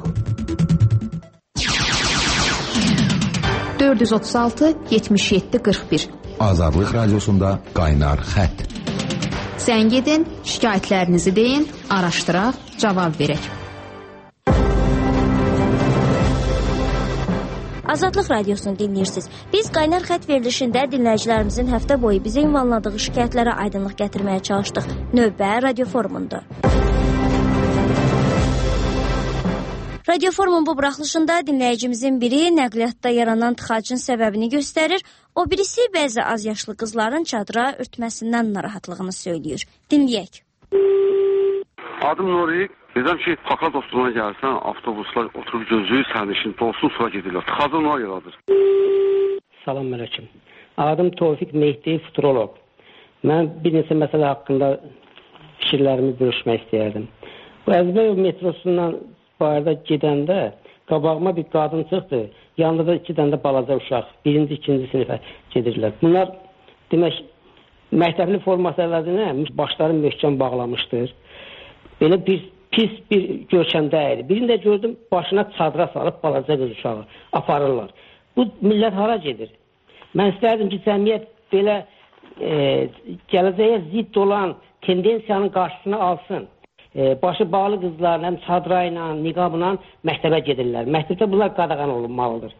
[SPEAKER 2] dörd yüz otuz altı yetmiş yeddi qırx bir.
[SPEAKER 6] Azadlıq radiosunda qaynar xət.
[SPEAKER 2] Zəng edin, şikayətlərinizi deyin, araşdıraq, cavab verək.
[SPEAKER 4] Azadlıq radiosunu dinləyirsiniz. Biz qaynar xət verilişində dinləyicilərimizin həftə boyu bizə ünvanladığı şikayətlərə aydınlıq gətirməyə çalışdıq. Növbə radio forumunda. Radio forumun bu buraxılışında dinləyicimizin biri nəqliyyatda yaranan tıxacın səbəbini göstərir, o birisi bəzi az yaşlı qızların çadıra örtməsindən narahatlığını söyləyir. Dinləyək.
[SPEAKER 15] Adım Norik. Dedim ki, Pakla dostluğuna gəlsən, avtobuslar oturub gözlüyü sərnişin dolsun sonra gedirlər. Tıxacı nə yaradır?
[SPEAKER 16] Salam əleykum. Adım Tofiq Mehdi, futurolog. Mən bir neçə məsələ haqqında fikirlərimi bölüşmək istəyərdim. Bu Əzbəyov metrosundan barədə gedəndə qabağıma bir qadın çıxdı. Yanında da iki dənə balaca uşaq. Birinci, ikinci sinifə gedirlər. Bunlar demək məktəbli forması əvəzinə başları möhkəm bağlamışdır. Belə bir pis bir görkəmdə əyri. Birini də gördüm, başına çadıra salıb balaca qız uşağı aparırlar. Bu millət hara gedir? Mən istərdim ki, cəmiyyət belə e, gələcəyə zidd olan tendensiyanın qarşısını alsın. E, başı bağlı qızlarla, həm çadıra ilə, niqabla məktəbə gedirlər. Məktəbdə bunlar qadağan olunmalıdır.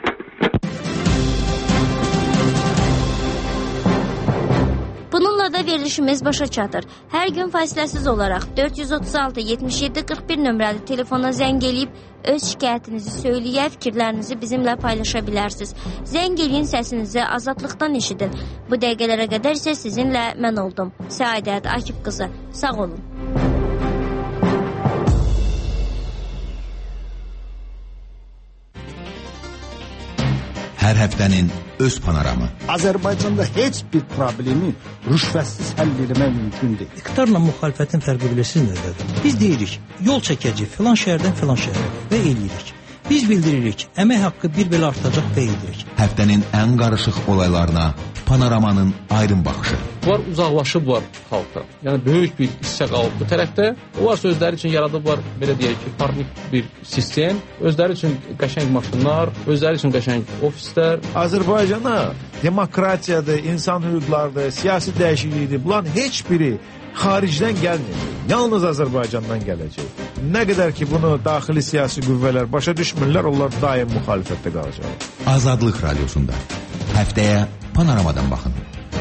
[SPEAKER 4] Bununla da verilişimiz başa çatır. Hər gün fasiləsiz olaraq dörd yüz otuz altı yetmiş yeddi qırx bir nömrəli telefona zəng eləyib öz şikayətinizi söyləyə, fikirlərinizi bizimlə paylaşa bilərsiniz. Zəng eləyin, səsinizi azadlıqdan eşidin. Bu dəqiqələrə qədər isə sizinlə mən oldum. Səadət Akif qızı. Sağ olun.
[SPEAKER 6] Hər həftənin öz panoramı.
[SPEAKER 30] Azərbaycanda heç bir problemi rüşvətsiz həll etmək mümkün deyil.
[SPEAKER 31] İqtidarla müxalifətin fərqi bilirsiniz nədədir? Biz deyirik, yol çəkəcək filan şəhərdən filan şəhərə və eləyirik. Biz bildiririk, əmək haqqı bir belə artacaq və edirik.
[SPEAKER 6] Həftənin ən qarışıq olaylarına Panoramanın aydın baxışı.
[SPEAKER 3] Bunlar uzaqlaşıblar xalqdan. Yəni böyük bir hissə qalıb bu tərəfdə. Onlar özləri üçün yaradıblar, belə deyək ki, parnik bir sistem, özləri üçün qəşəng maşınlar, özləri üçün qəşəng ofislər.
[SPEAKER 5] Azərbaycana demokratiyadır, insan hüquqlarıdır, siyasi dəyişiklikdir. Bunların heç biri xaricdən gəlmir. Yalnız Azərbaycandan gələcək. Nə qədər ki bunu daxili siyasi qüvvələr başa düşmürlər, onlar daim müxalifətdə qalacaq.
[SPEAKER 12] Azadlıq Radiosunda həftəyə Panoramadan baxın.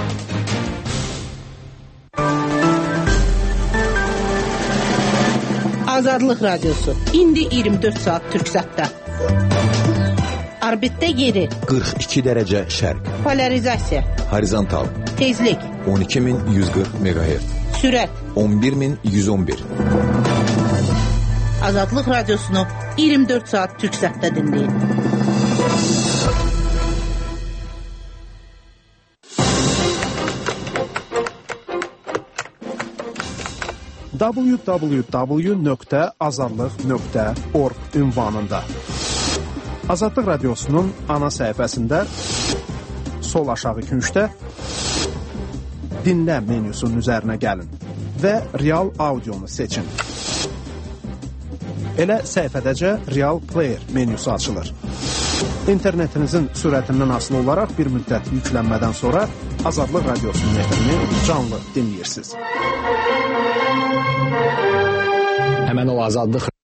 [SPEAKER 13] Azadlıq Radiosu indi iyirmi dörd saat Türksatda. Orbitdə yeri
[SPEAKER 12] qırx iki dərəcə şərq.
[SPEAKER 13] Polarizasiya
[SPEAKER 12] Horizontal
[SPEAKER 13] tezlik
[SPEAKER 12] on iki min yüz qırx meqahertz.
[SPEAKER 13] Sürət
[SPEAKER 12] on bir min yüz on bir.
[SPEAKER 13] Azadlıq Radiosunu iyirmi dörd saat Türksatda dinləyin.
[SPEAKER 30] w w w nöqtə azadlıq nöqtə org ünvanında. Azadlıq Radiosunun ana səhifəsində sol aşağı küncdə dinlə menyusunun üzərinə gəlin və real audionu seçin. Elə səhifədəcə Real Player menyusu açılır. İnternetinizin sürətindən asılı olaraq bir müddət yüklənmədən sonra Azadlıq Radiosunun efrini canlı dinləyirsiniz.
[SPEAKER 12] Həmən o Azadlıq